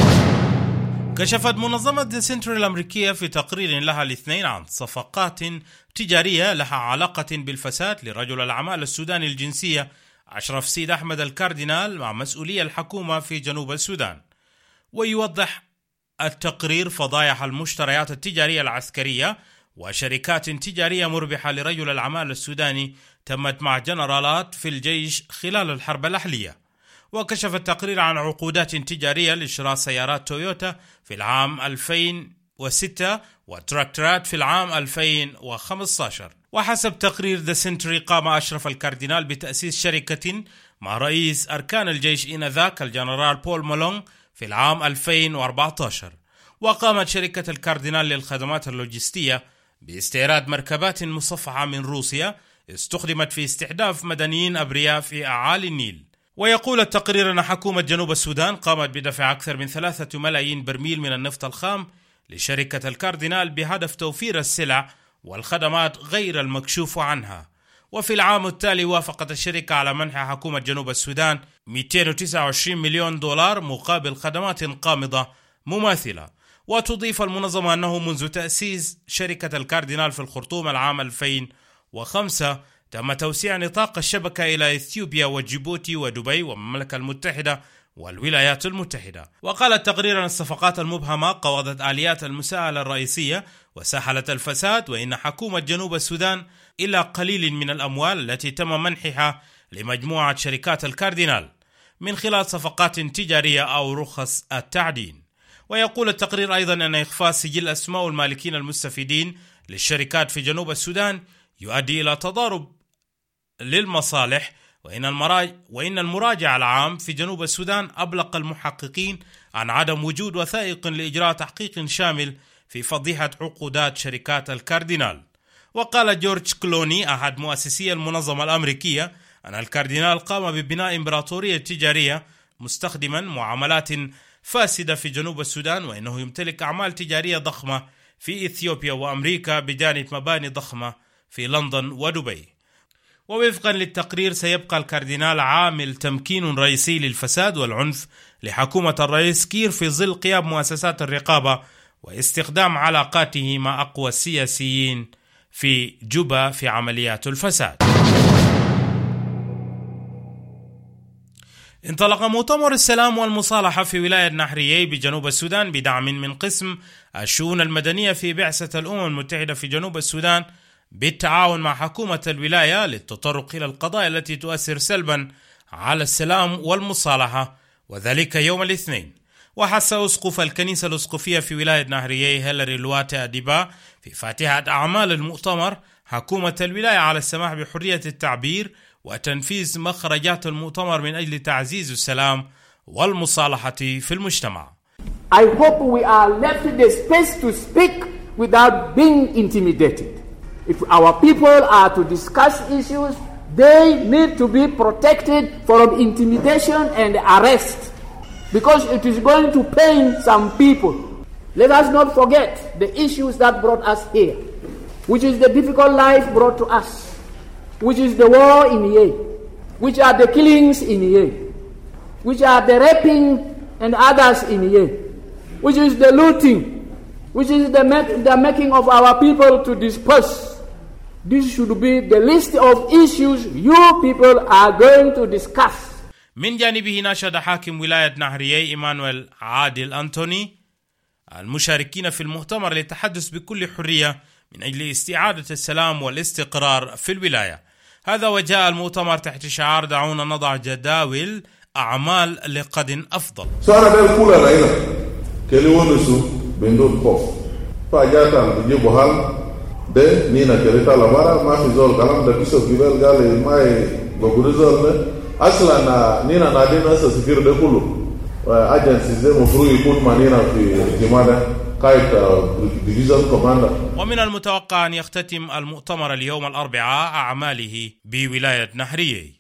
كشفت منظمة The Central الأمريكية في تقرير لها الاثنين عن صفقات تجارية لها علاقة بالفساد لرجل الأعمال السوداني الجنسية أشرف سيد أحمد الكاردينال مع مسؤولي الحكومة في جنوب السودان. ويوضح التقرير فضايح المشتريات التجارية العسكرية وشركات تجارية مربحة لرجل الأعمال السوداني تمت مع جنرالات في الجيش خلال الحرب الأهلية. وكشف التقرير عن عقودات تجارية لشراء سيارات تويوتا في العام ألفين وستة وتراكترات في العام ألفين وخمسة عشر. وحسب تقرير ذا سنتري قام أشرف الكاردينال بتأسيس شركة مع رئيس أركان الجيش إنذاك الجنرال بول مالونغ في العام ألفين وأربعة عشر. وقامت شركة الكاردينال للخدمات اللوجستية باستيراد مركبات مصفحة من روسيا استخدمت في استهداف مدنيين أبرياء في أعالي النيل. ويقول التقرير أن حكومة جنوب السودان قامت بدفع أكثر من ثلاثة ملايين برميل من النفط الخام لشركة الكاردينال بهدف توفير السلع والخدمات غير المكشوف عنها. وفي العام التالي وافقت الشركة على منح حكومة جنوب السودان مئتين وتسعة وعشرين مليون دولار مقابل خدمات قامضة مماثلة. وتضيف المنظمة أنه منذ تأسيس شركة الكاردينال في الخرطوم العام ألفين وخمسة تم توسيع نطاق الشبكة إلى إثيوبيا وجيبوتي ودبي والمملكة المتحدة والولايات المتحدة. وقال التقرير أن الصفقات المبهمة قوضت آليات المساءلة الرئيسية وساحلت الفساد، وإن حكومة جنوب السودان إلى قليل من الأموال التي تم منحها لمجموعة شركات الكاردينال من خلال صفقات تجارية أو رخص التعدين. ويقول التقرير أيضا أن إخفاء سجل أسماء المالكين المستفيدين للشركات في جنوب السودان يؤدي إلى تضارب للمصالح، وإن, المراج... وإن المراجع العام في جنوب السودان أبلغ المحققين عن عدم وجود وثائق لإجراء تحقيق شامل في فضيحة عقودات شركات الكاردينال. وقال جورج كلوني أحد مؤسسي المنظمة الأمريكية أن الكاردينال قام ببناء إمبراطورية تجارية مستخدما معاملات فاسدة في جنوب السودان، وإنه يمتلك أعمال تجارية ضخمة في إثيوبيا وأمريكا بجانب مباني ضخمة في لندن ودبي. ووفقا للتقرير سيبقى الكاردينال عامل تمكين رئيسي للفساد والعنف لحكومة الرئيس كير في ظل قيام مؤسسات الرقابة واستخدام علاقاته مع أقوى السياسيين في جوبا في عمليات الفساد. انطلق مؤتمر السلام والمصالحة في ولاية نهريي بجنوب السودان بدعم من قسم الشؤون المدنية في بعثة الأمم المتحدة في جنوب السودان بالتعاون مع حكومة الولاية للتطرق إلى القضايا التي تؤثر سلبا على السلام والمصالحة، وذلك يوم الاثنين. وحث أسقف الكنيسة الأسقفية في ولاية نهريي هيلاري لواتي أديبا في فاتحة أعمال المؤتمر حكومة الولاية على السماح بحرية التعبير وتنفيذ مخرجات المؤتمر من أجل تعزيز السلام والمصالحة في المجتمع. I hope we are left the space to speak without being intimidated. If our people are to discuss issues, they need to be protected from intimidation and arrest, because it is going to pain some people. Let us not forget the issues that brought us here, which is the difficult life brought to us, which is the war in Yemen, which are the killings in Yemen, which are the raping and others in Yemen, which is the looting, which is the, make, the making of our people to disperse. This should be the list of issues you people are going to discuss. من جانبه ناشد حاكم ولاية نهريي إيمانويل عادل أنتوني المشاركين في المؤتمر للتحدث بكل حرية من أجل استعادة السلام والاستقرار في الولاية. هذا وجاء المؤتمر تحت شعار دعونا نضع جداول أعمال لقد أفضل. سأنا بقول على هنا كليونسو بندور خوف فجاءنا بيجيبوا حال ده نينا كريتا لبارا ما في زول كلام ده كيسو جبال قال ما بقولزول أصلا نينا نادينا سفير ده كله أجنسي زي مفروض يكون مانينا في جماعة قائد ديفيزن كوماندر. ومن المتوقع أن يختتم المؤتمر اليوم الأربعاء أعماله بولاية نهريي.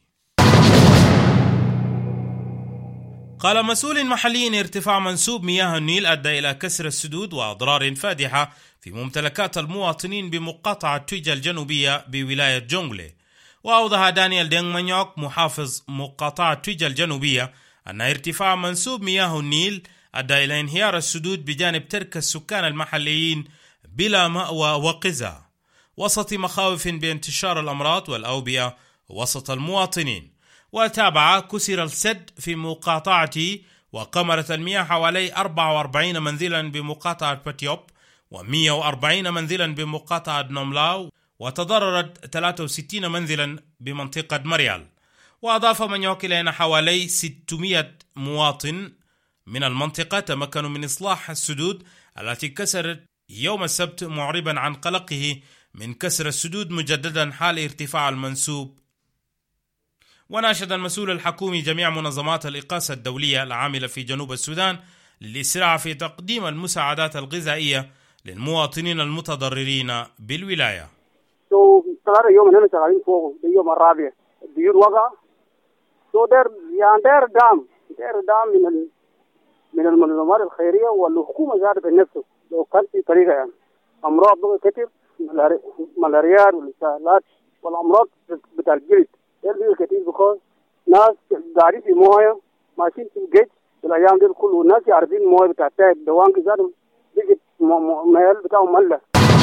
قال مسؤول محلي إن ارتفاع منسوب مياه النيل أدى إلى كسر السدود وأضرار فادحة في ممتلكات المواطنين بمقاطعة تويجا الجنوبية بولاية جونغلي. وأوضح دانيال دينغ مانيوك محافظ مقاطعة تويجا الجنوبية أن ارتفاع منسوب مياه النيل أدى إلى انهيار السدود بجانب ترك السكان المحليين بلا مأوى وقزا وسط مخاوف بانتشار الأمراض والأوبئة وسط المواطنين. وتابع كسر السد في مقاطعتي وقمرت المياه حوالي أربعة وأربعين منزلا بمقاطعة باتيوب ومئة وأربعين منزلا بمقاطعة نوملاو، وتضررت ثلاثة وستين منزلا بمنطقة مريال. وأضاف من يوكل أن حوالي ستمائة مواطن من المنطقة تمكنوا من إصلاح السدود التي كسرت يوم السبت، معربا عن قلقه من كسر السدود مجددا حال ارتفاع المنسوب. وناشد المسؤول الحكومي جميع منظمات الإغاثة الدولية العاملة في جنوب السودان للإسراع في تقديم المساعدات الغذائية للمواطنين المتضررين بالولاية. سو صار يوم هنا شغالين فوق اليوم الرابع الديور وقع سو دير يعني دير دعم دير دعم من ال... من المنظمات الخيرية والحكومة ذات بنفسه لو كان في طريقة يعني أمراض بقى كتير ملاريا والإسهالات والأمراض بتاع الجلد دير كتير بكون ناس قاعدين في موية ماشيين في الجيش الأيام دي كله الناس يعرفين موية بتاع التايب دوان كذا بيجي مهل بتاعهم ملة.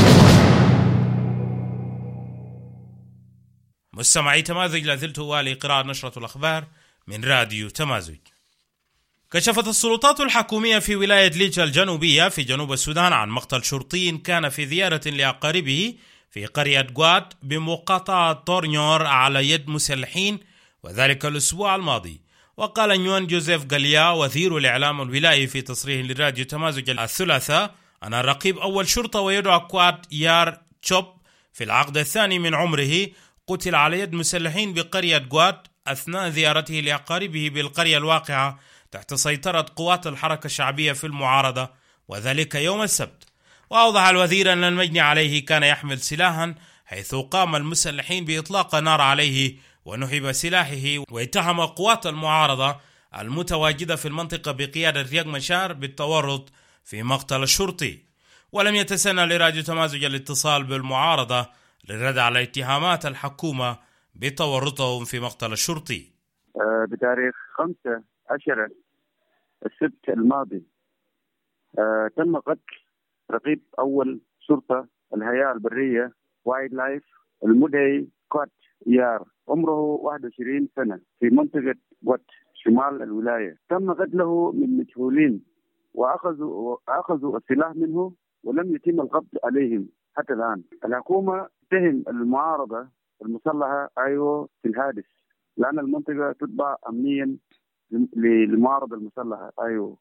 مستمعي تمازج، لازلت والي قراءة نشرة الأخبار من راديو تمازج. كشفت السلطات الحكومية في ولاية ليجا الجنوبية في جنوب السودان عن مقتل شرطي كان في زيارة لأقاربه في قرية غوات بمقاطعة طورنيور على يد مسلحين، وذلك الأسبوع الماضي. وقال نيوان جوزيف غاليا وزير الإعلام الولائي في تصريح لراديو تمازج الثلاثاء أن الرقيب أول شرطة ويدعى كوات يار تشوب في العقد الثاني من عمره قتل على يد مسلحين بقرية غوات أثناء زيارته لأقاربه بالقرية الواقعة تحت سيطرة قوات الحركة الشعبية في المعارضة، وذلك يوم السبت. وأوضح الوزير أن المجني عليه كان يحمل سلاحا، حيث قام المسلحين بإطلاق نار عليه ونحب سلاحه، واتهم قوات المعارضة المتواجدة في المنطقة بقيادة رياض مشار بالتورط في مقتل الشرطي. ولم يتسنى لراديو تمازج الاتصال بالمعارضة للرد على اتهامات الحكومة بتورطهم في مقتل الشرطي. أه بتاريخ خمسة عشر السبت الماضي أه تم قتل رقيب أول شرطة الهيئة البرية وايلد لايف المدعي كوت يار عمره واحد وعشرين سنة في منطقة غوات شمال الولاية. تم قتله من مجهولين وأخذوا أخذوا السلاح منه ولم يتم القبض عليهم حتى الآن. الحكومة تهم المعارضة المسلحة أيوه في الحادث لأن المنطقة تتبع أمنيا للمعارضة المسلحة أيوه.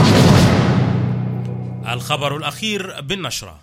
الخبر الأخير بالنشرة.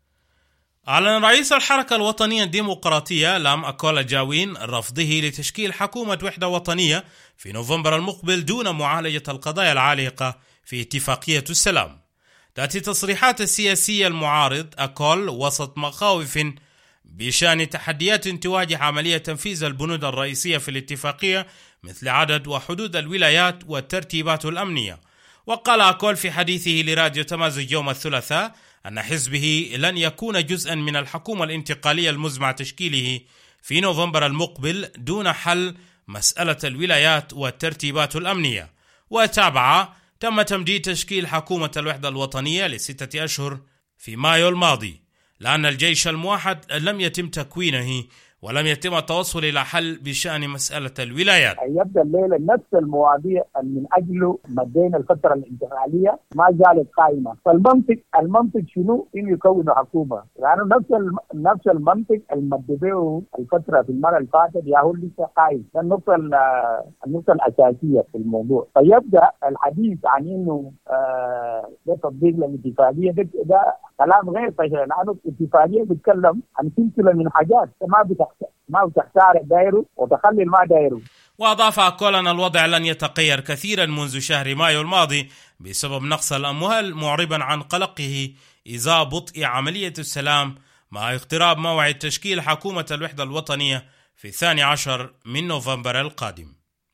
أعلن رئيس الحركة الوطنية الديمقراطية لام أكول جاوين رفضه لتشكيل حكومة وحدة وطنية في نوفمبر المقبل دون معالجة القضايا العالقة في اتفاقية السلام. تأتي تصريحات السياسي المعارض أكول وسط مخاوف بشأن تحديات تواجه عملية تنفيذ البنود الرئيسية في الاتفاقية مثل عدد وحدود الولايات والترتيبات الأمنية. وقال أكول في حديثه لراديو تمازج يوم الثلاثاء أن حزبه لن يكون جزءا من الحكومة الانتقالية المزمع تشكيله في نوفمبر المقبل دون حل مسألة الولايات والترتيبات الأمنية. وتابع تم تمديد تشكيل حكومة الوحدة الوطنية لستة أشهر في مايو الماضي، لأن الجيش الموحد لم يتم تكوينه ولم يتم التوصل إلى حل بشأن مسألة الولايات. يبدأ الليلة نفس المواضيع من أجله مدينا الفترة الانتقالية ما زالت قائمة. فالمنطق المنطق شنو؟ إنه يكونوا حكومة، لأنه يعني نفس نفس المنطق المدبه الفترة في المرة اللي فاتت ياهو لسه قائم. ده النقطة النقطة الأساسية في الموضوع. فيبدأ الحديث عن إنه آه ده تطبيق للاتفاقية ده, ده كلام غير صحيح، لأنه الاتفاقية بتتكلم عن سلسلة من حاجات ما بتحتاج ما بتختار دايره وتخلي ما دايره. وأضاف أكول أن الوضع لن يتغير كثيرا منذ شهر مايو الماضي بسبب نقص الأموال، معربا عن قلقه إزاء بطء عملية السلام مع اقتراب موعد تشكيل حكومة الوحدة الوطنية في الثاني عشر من نوفمبر القادم.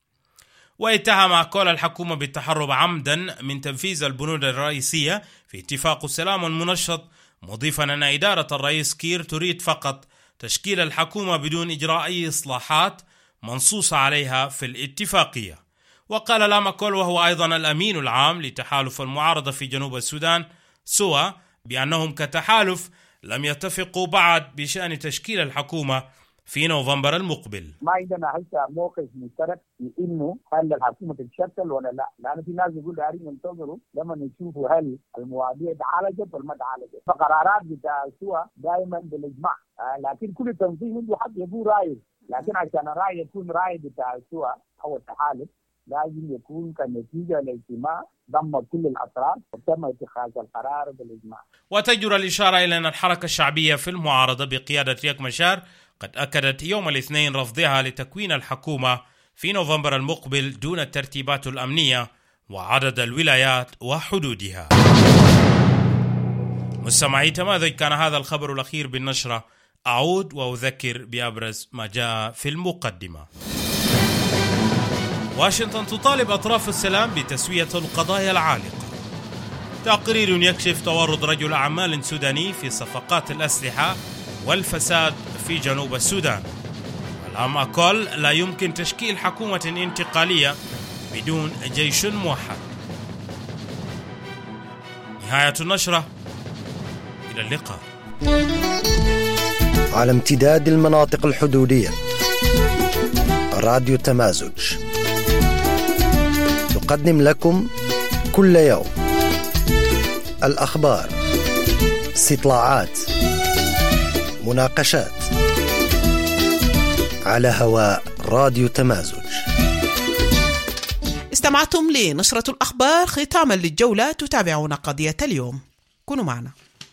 واتهم أكول الحكومة بالتحرب عمدا من تنفيذ البنود الرئيسية في اتفاق السلام المنشط، مضيفا أن إدارة الرئيس كير تريد فقط تشكيل الحكومة بدون إجراء أي إصلاحات منصوص عليها في الاتفاقية. وقال لام أكول وهو أيضا الأمين العام لتحالف المعارضة في جنوب السودان سوا بأنهم كتحالف لم يتفقوا بعد بشأن تشكيل الحكومة في نوفمبر المقبل. ما عندنا هسه موقف مشترك في إنه هل الحكومة تتشكل ولا لا، لأن في ناس يقول دارين ينتظروا لما نشوفوا هل المواضيع تعالجت ولا ما تعالجت. فقرارات بتاع سوا دائما بالإجماع، آه لكن كل تنظيم عنده حق يقول رأيه، لكن عشان الرأي يكون رأي بتاع سوا أو التحالف لازم يكون كنتيجة لاجتماع ضم كل الأطراف وتم اتخاذ القرار بالإجماع. وتجرى الإشارة إلى أن الحركة الشعبية في المعارضة بقيادة رياض مشار قد أكدت يوم الاثنين رفضها لتكوين الحكومة في نوفمبر المقبل دون الترتيبات الأمنية وعدد الولايات وحدودها. مستمعي تماذج، كان هذا الخبر الأخير بالنشرة. أعود وأذكر بأبرز ما جاء في المقدمة. واشنطن تطالب أطراف السلام بتسوية القضايا العالقة. تقرير يكشف تورط رجل أعمال سوداني في صفقات الأسلحة والفساد في جنوب السودان. الأم أقول لا يمكن تشكيل حكومة انتقالية بدون جيش موحد. نهاية النشرة، إلى اللقاء. على امتداد المناطق الحدودية، راديو تمازج تقدم لكم كل يوم الأخبار، استطلاعات، مناقشات على هواء راديو تمازج. استمعتم لنشرة الأخبار ختاما للجولة. تتابعون قضية اليوم، كونوا معنا.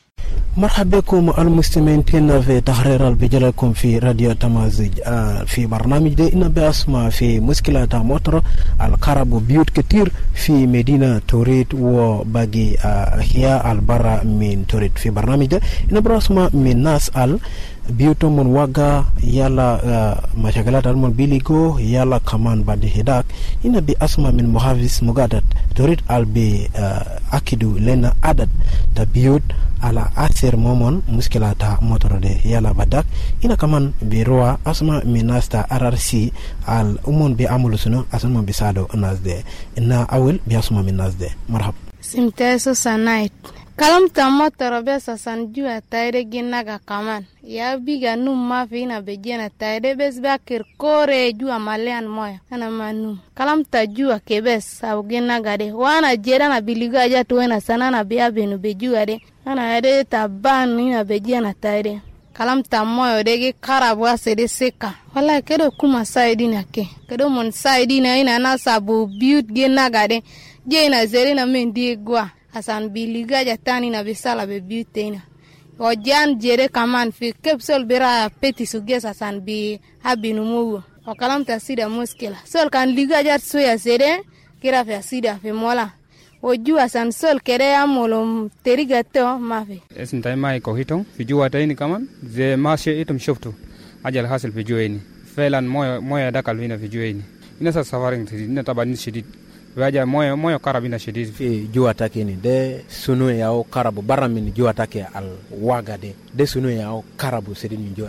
مرحبا بكم المستمعين في تحرير البجلكم في راديو تمازج. في برنامج ده إن بأسمع في مشكلة موتر الكهرب بيوت كتير في مدينة توريد وباقي هي البرة من توريد. في برنامج ده إن بأسمع من ناس ال بيوتهم من واقع يلا مشاكلات الموبيليكو يلا كمان بعد هداك. إن بأسمع من محافظ مقادة توريد البي أكيدو لنا عدد تبيوت على أثر مومون مشكلة موتر ده يلا بدك. إن كمان بيروى أسمع من ناس تا آر آر سي الأمون بيعملوا سنو أسمع بيساعدوا الناس ده. إن أول بيسمع من الناس ده. مرحب. سمتاسو سنايت kalam tamma tarabe sasan jua tayre ginnaga kaman ya biga num ma fina bejena tayre bes bakir kore jua malean moya ana manum kalam ta jua kebes saw ginnaga de wana jera na biliga ja to na sanana biya benu bejua de ana de taban ina bejena tayre kalam tammo de ge karabwa se de seka wala kedo kuma saidi na ke kedo mon saidi na ina na sabu biut ginnaga de jena zerina mendi gwa asan biliga jatani na bisala be biutena ojan jere kaman fi kepsol bera peti suges asan bi habinu mu o kalam ta sida muskila sol kan liga jat soya sede kira fa sida fe mola o jua san sol kere amolo teriga to mafi اسم تاي ماي كوهيتون في جوا تايني كمان زي ما شيء اتم شفتو اجل حاصل في جويني فعلا مويه مويه داكل فينا في جويني الناس سفارين تدي طبعا شديد waja moyo moyo karabina shidid fi jua take ni de sunu ya o karabu baramin jua take al waga de de sunu ya o karabu sedin jua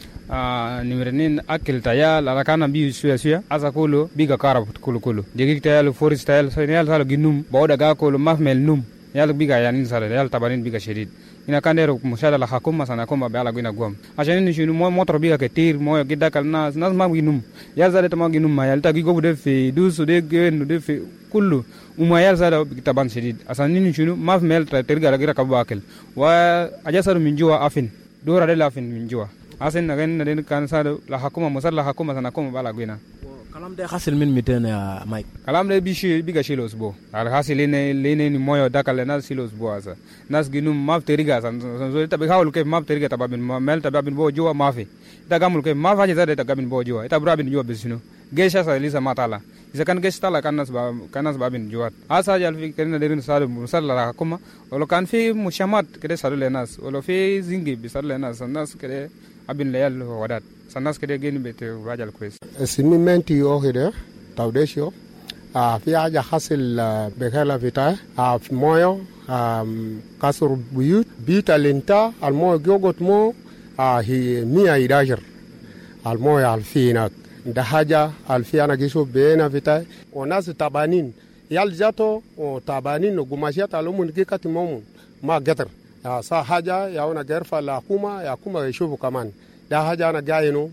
ah nimerenin akil taya la kana bi suya suya asa kulu biga karabu kulu kulu degi tayal forest tayal sayal salo ginum bawda ga kulu mafmel num yal biga yanin sala yal tabanin biga shidid ina kandero mushala la hakuma sana koma bala gina gom ajani ni shinu mo motor biga ketir mo gida kal nas nas ma ginum yal zade to ma ginum ma yal tagi go de fi dusu de gen de fi kullu uma yal zade taban shidid asani ni shinu maf mel terga la gira kabakel wa ajasaru min juwa afin dora de la afin min juwa asen na gen na kan sa la hakuma musalla hakuma sana koma bala gina kalam de khasil min miten ya mike kalam de bishi biga shilos bo al khasil ne lene ni moyo dakal na silos bo asa nas ginum maf teriga san so tabi hawul ke maf teriga tababin mel tababin bo juwa mafi ta gamul ke maf haje zade ta gamin bo juwa ta brabin juwa bisino gesha sa lisa matala isa kan gesh tala kan nas ba kan nas babin juwa asa jal fi kerina derin salu musalla hakuma wala kan fi mushamat kede salu lenas wala fi zingi bisal lenas nas kede abin layal wadat sanas kede geni bete wajal kwes اسمي منتي اوهيدا تاوديشيو ا في حاجه حاصل بخلا فيتا ا في مويو كسر بيوت بيت الانتا المو جوجوت مو هي مية وحداشر المو الفينات ده حاجه الفيانا جيشو بينا فيتا وناس تابانين يال جاتو وتابانين وغماشيات الومن كيكات مومون ما قدر سا حاجه ياونا غيرفا لا حكومه يا حكومه يشوفوا كمان ده حاجه انا جاينو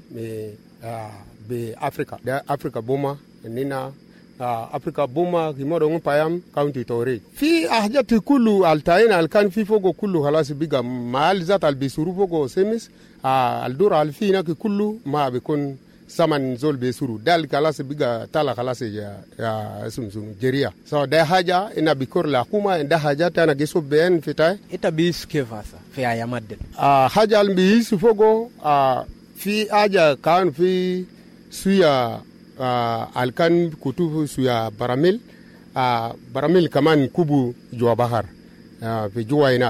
بأفريقيا ده أفريقيا بوما نينا أفريقيا بوما كيمورو نبايم كاونتي توري في حاجات كله التاين الكان في فوقه كله خلاص بيجا مال ذات البيسورو فوقه سيمس الدور الفينا كله ما بيكون سمن زول بيسورو دال خلاص بيجا تلا خلاص يا يا اسم اسم جريا سو ده حاجة إن بيكور لاكوما ده حاجة تانا جسوا بين فيتاي إتا بيس كيفاسا في أيامات حاجة البيس فوقه في حاجة كان في سويا آه الكان كتوب سويا براميل آه براميل كمان كوبو جوا بحر آه في جوا هناك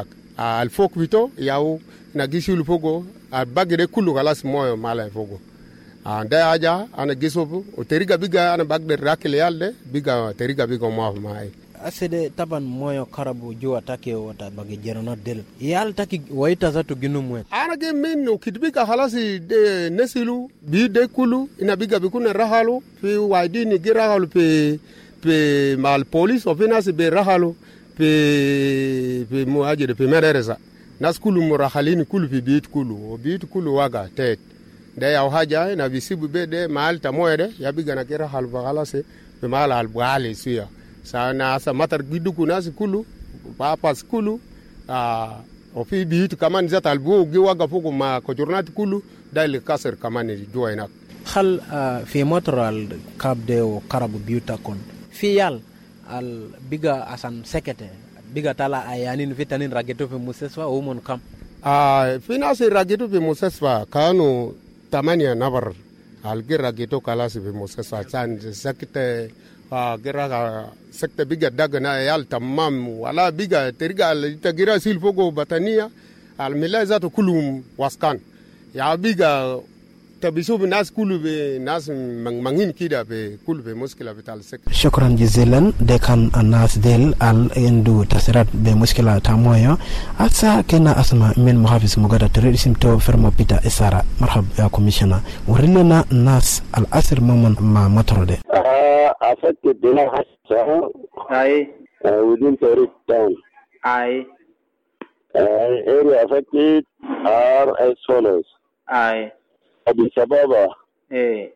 الفوق بيتو ياو نجيسو الفوقو الباقي كله خلاص مويه مالا فوقو ده حاجه انا جيسو وتريقه بيجا انا بقدر راكل يال ده بيجا تريقه بيجا ما معي asede taban moyo karabu jua take wata bagi jerona del yal taki waita zatu ginu mwe ana ge minno kidbika halasi de nesilu bi de kulu ina biga bikuna rahalu fi waidini girahalu pe pe mal police office be rahalu pe pe muaje de pe mereza nas kulu murahalini kulu fi bit kulu bit kulu waga tet da ya haja na bisibu be de mal tamoede ya biga na girahalu bagalase pe mal al bali suya sana asa matar giduku nasi kulu papa skulu ah ofi bitu kama nzata albu giwaga fuko ma kojornat kulu dal kaser kama ni jua ina hal fi motoral kabde o karabu biuta kon fi yal al biga asan sekete biga tala ayanin vitanin rageto fi museswa o mon kam ah fi nasi rageto fi museswa kanu tamania nabar al girageto kalasi fi museswa san sekete ah gira sekte biga dagana yal tamam wala biga teriga tagira silfogo batania al milazatu kulum waskan ya biga tabisu nas kulu be nas mangin kida be kulu be muskila vital sek shukran jazilan dekan anas del al endu tasirat be muskila tamoyo asa kena asma min muhafiz mugada terisim to fermo pita isara marhab ya commissioner urilena nas al asr momon ma motrode affected the hospital. Aye. Uh, within Torit town. Aye. Uh, area affected are as follows. Aye. Addis Ababa. Aye.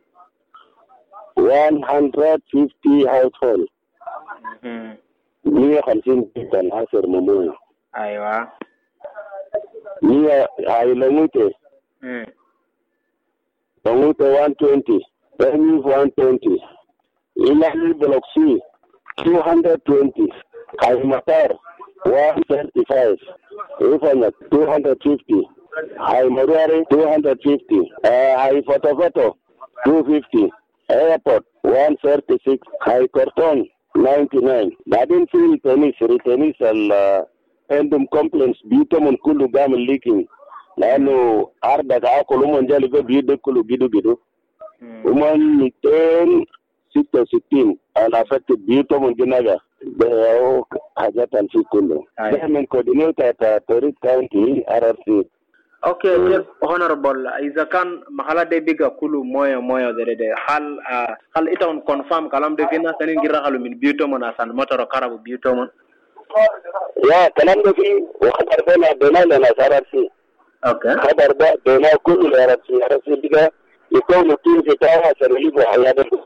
one hundred fifty households. Hmm. Near Khalsin Pitan, Asir Mamoy. Aye. Near Ailamute. Hmm. Lamute one twenty. Benis one twenty. Ilahi Block C, two hundred twenty. Kaimatar, one thirty-five. Ifana, two hundred fifty. Haimarari, two hundred fifty. Hai Fotofoto, two hundred fifty. Airport, one thirty-six. Hai Corton, ninety-nine. Badin Field Tennis, Tennis, and Endum Complaints, Bitomon Kulu Gam leaking. Lano, Arda Akolumon Jaligo, Bidu Kulu Gidu Gidu. Woman, ten. sixteen and affected Bito Mundinaga. They are Hajat and Fikulu. I am coordinator at Torit County, R R C. Okay, mm. Honorable, Isakan Mahala de Biga Kulu Moya Moya the Hal Hal it on confirm Kalam de Vina sending Girahalumin Butomon as an motor of Karabu Butomon. Yeah, Kalam de Vina, Wakarbena, Benal and R R C. Okay. Kabarba, Benal Kulu, R R C, R R C Biga, you call the team to Tawas and Libo Hayabel.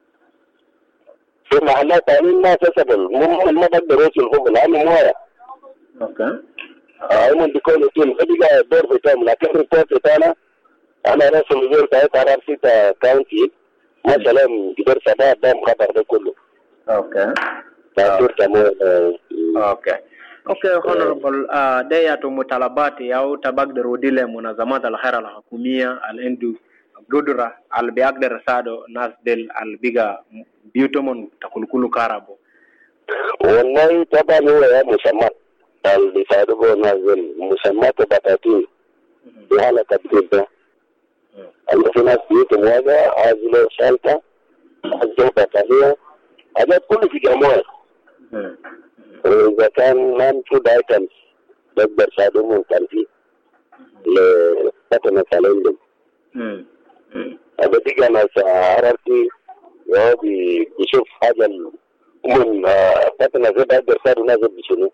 في محلات عاملين ما تسبل مو ما بقدر اوصل فوق لانه مويه. اوكي. هم بيكونوا تيم فبيجا الدور بتاعهم لكن الريبورت بتاعنا انا راس الوزير بتاعت عرب سيتا كاونتي مثلا قدر سبعه دام خبر ده كله. اوكي. دور تمام. اوكي. Okay, Honorable, uh, day atu mutalabati au tabagder udile munazamat al-khair al-hukumia al-endu Gudura al-biagder sado nas del al-biga Butomon takulukulu Karabo. والله طبعا هو يا مسمات اللي بيساعدوه نازل مسمات بطاطين بحالة تبديل ده اللي في ناس بيوت مواجهة عازلة شالكة عازلة بطانية حاجات كله في جموع وإذا كان نان فود ايتمز بقدر ساعدوهم كان فيه لبطنة سالندم هذا تيجي ناس عرفتي يا بي بيشوف حاجة من بطنة زي بقدر ساعدو نازل بشنو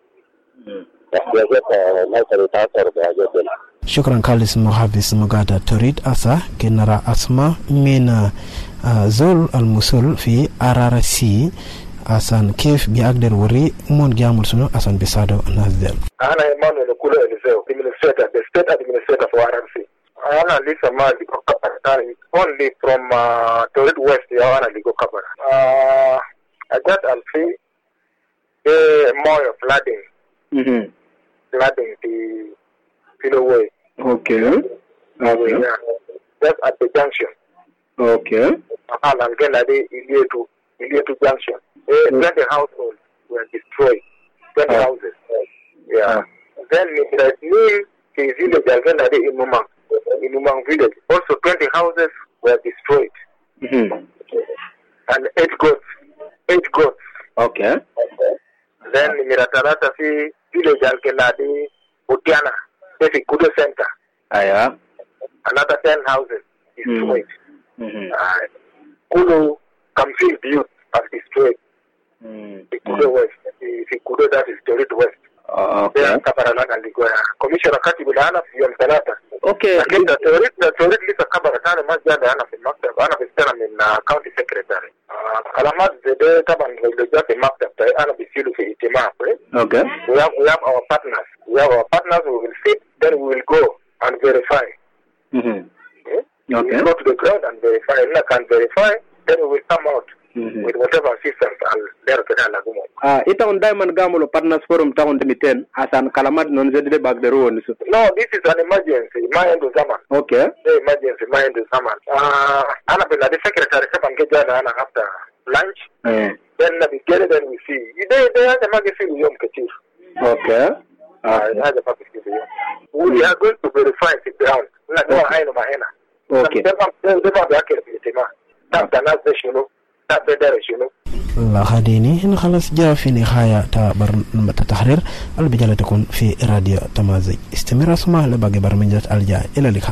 شكرا كاليس محافظ مغادا تريد أسا كنرى أسماء من زول المسؤول في آر آر سي أسان كيف بيقدر وري من جامل سنو أسان بيساعدو الناس ديل. أنا إيمانويل كولو إليزيو administrator the state administrator for آر آر سي. أنا لسه ما لقو كبر only from uh, Torit West يا أنا لقو كبر. Uh, أجد ألفي the more flooding. Mm-hmm. Flooding the Piloway. Okay. Okay. Yeah. Just at the junction. Okay. And again, at the Ilietu, Ilietu junction. Uh, twenty households were destroyed. Twenty uh. houses. Yeah. then Miradnim في village Algana in Numang, in Numang village. Also twenty houses were destroyed. Mm-hmm. And eight goats. Eight goats. Okay. Then Miratarata fi village Algana Utiana, في Kudo Center. Aya. Another ten houses destroyed. Mm-hmm. Uh, Kudo Kamfil Butte are destroyed. Mm-hmm. The Kudo West, the Kudo that is Torit West. Uh, okay. Commissioner Katibu Lana في يوم ثلاثة. Okay. لكن توريد توريد لسه خبر ثاني ما جاء أنا في المكتب أنا بستلم من county secretary. كلامات زي ده طبعا اللي جاء في المكتب أنا بيصيروا في اجتماع. Okay. We have we have our partners. We have our partners. We will sit. Then we will go and verify. Mm-hmm. Okay. Okay. We will go to the ground and verify. If we can verify, then we will come out. Mm-hmm. With whatever assistance I'll there to the lagoon. Ah, ita on diamond gamulo partners forum ta on demiten asan kalamat non zedde bag de ruon so. No, this is an emergency. My end of zaman. Okay. The emergency. My end of zaman. Ah, Anna been the secretary seven get Jana Anna after lunch. Mm. Then we get it. Then we see. They they have the magazine yom katir. Okay. Ah, they have the magazine yom. We are going to verify it down. Na no hai no mahena. Okay. They have they have the accuracy tema. Tam tanas de shino. هذه هنا خلاص جاء في نهاية التحرير البجالة تكون في راديو تمازج. استمر اسمع لباقي برمجة الجاي. إلى اللقاء.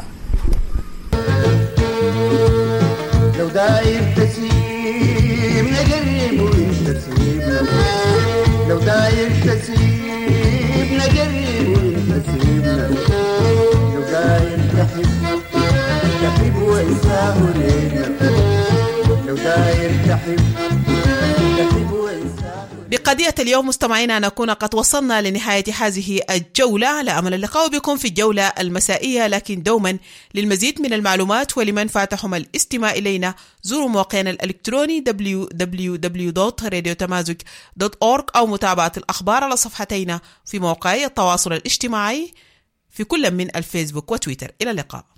لو داير تسيب نقرب وانت تسيبنا لو داير تسيب نقرب وانت تسيبنا لو داير تحب تحب وانساه لينا بقضية اليوم مستمعينا نكون قد وصلنا لنهاية هذه الجولة. على أمل اللقاء بكم في الجولة المسائية، لكن دوما للمزيد من المعلومات ولمن فاتحهم الاستماع إلينا زوروا موقعنا الإلكتروني دبليو دبليو دبليو دوت راديو تمازج دوت أورغ أو متابعة الأخبار على صفحتينا في مواقعي التواصل الاجتماعي في كل من الفيسبوك وتويتر. إلى اللقاء.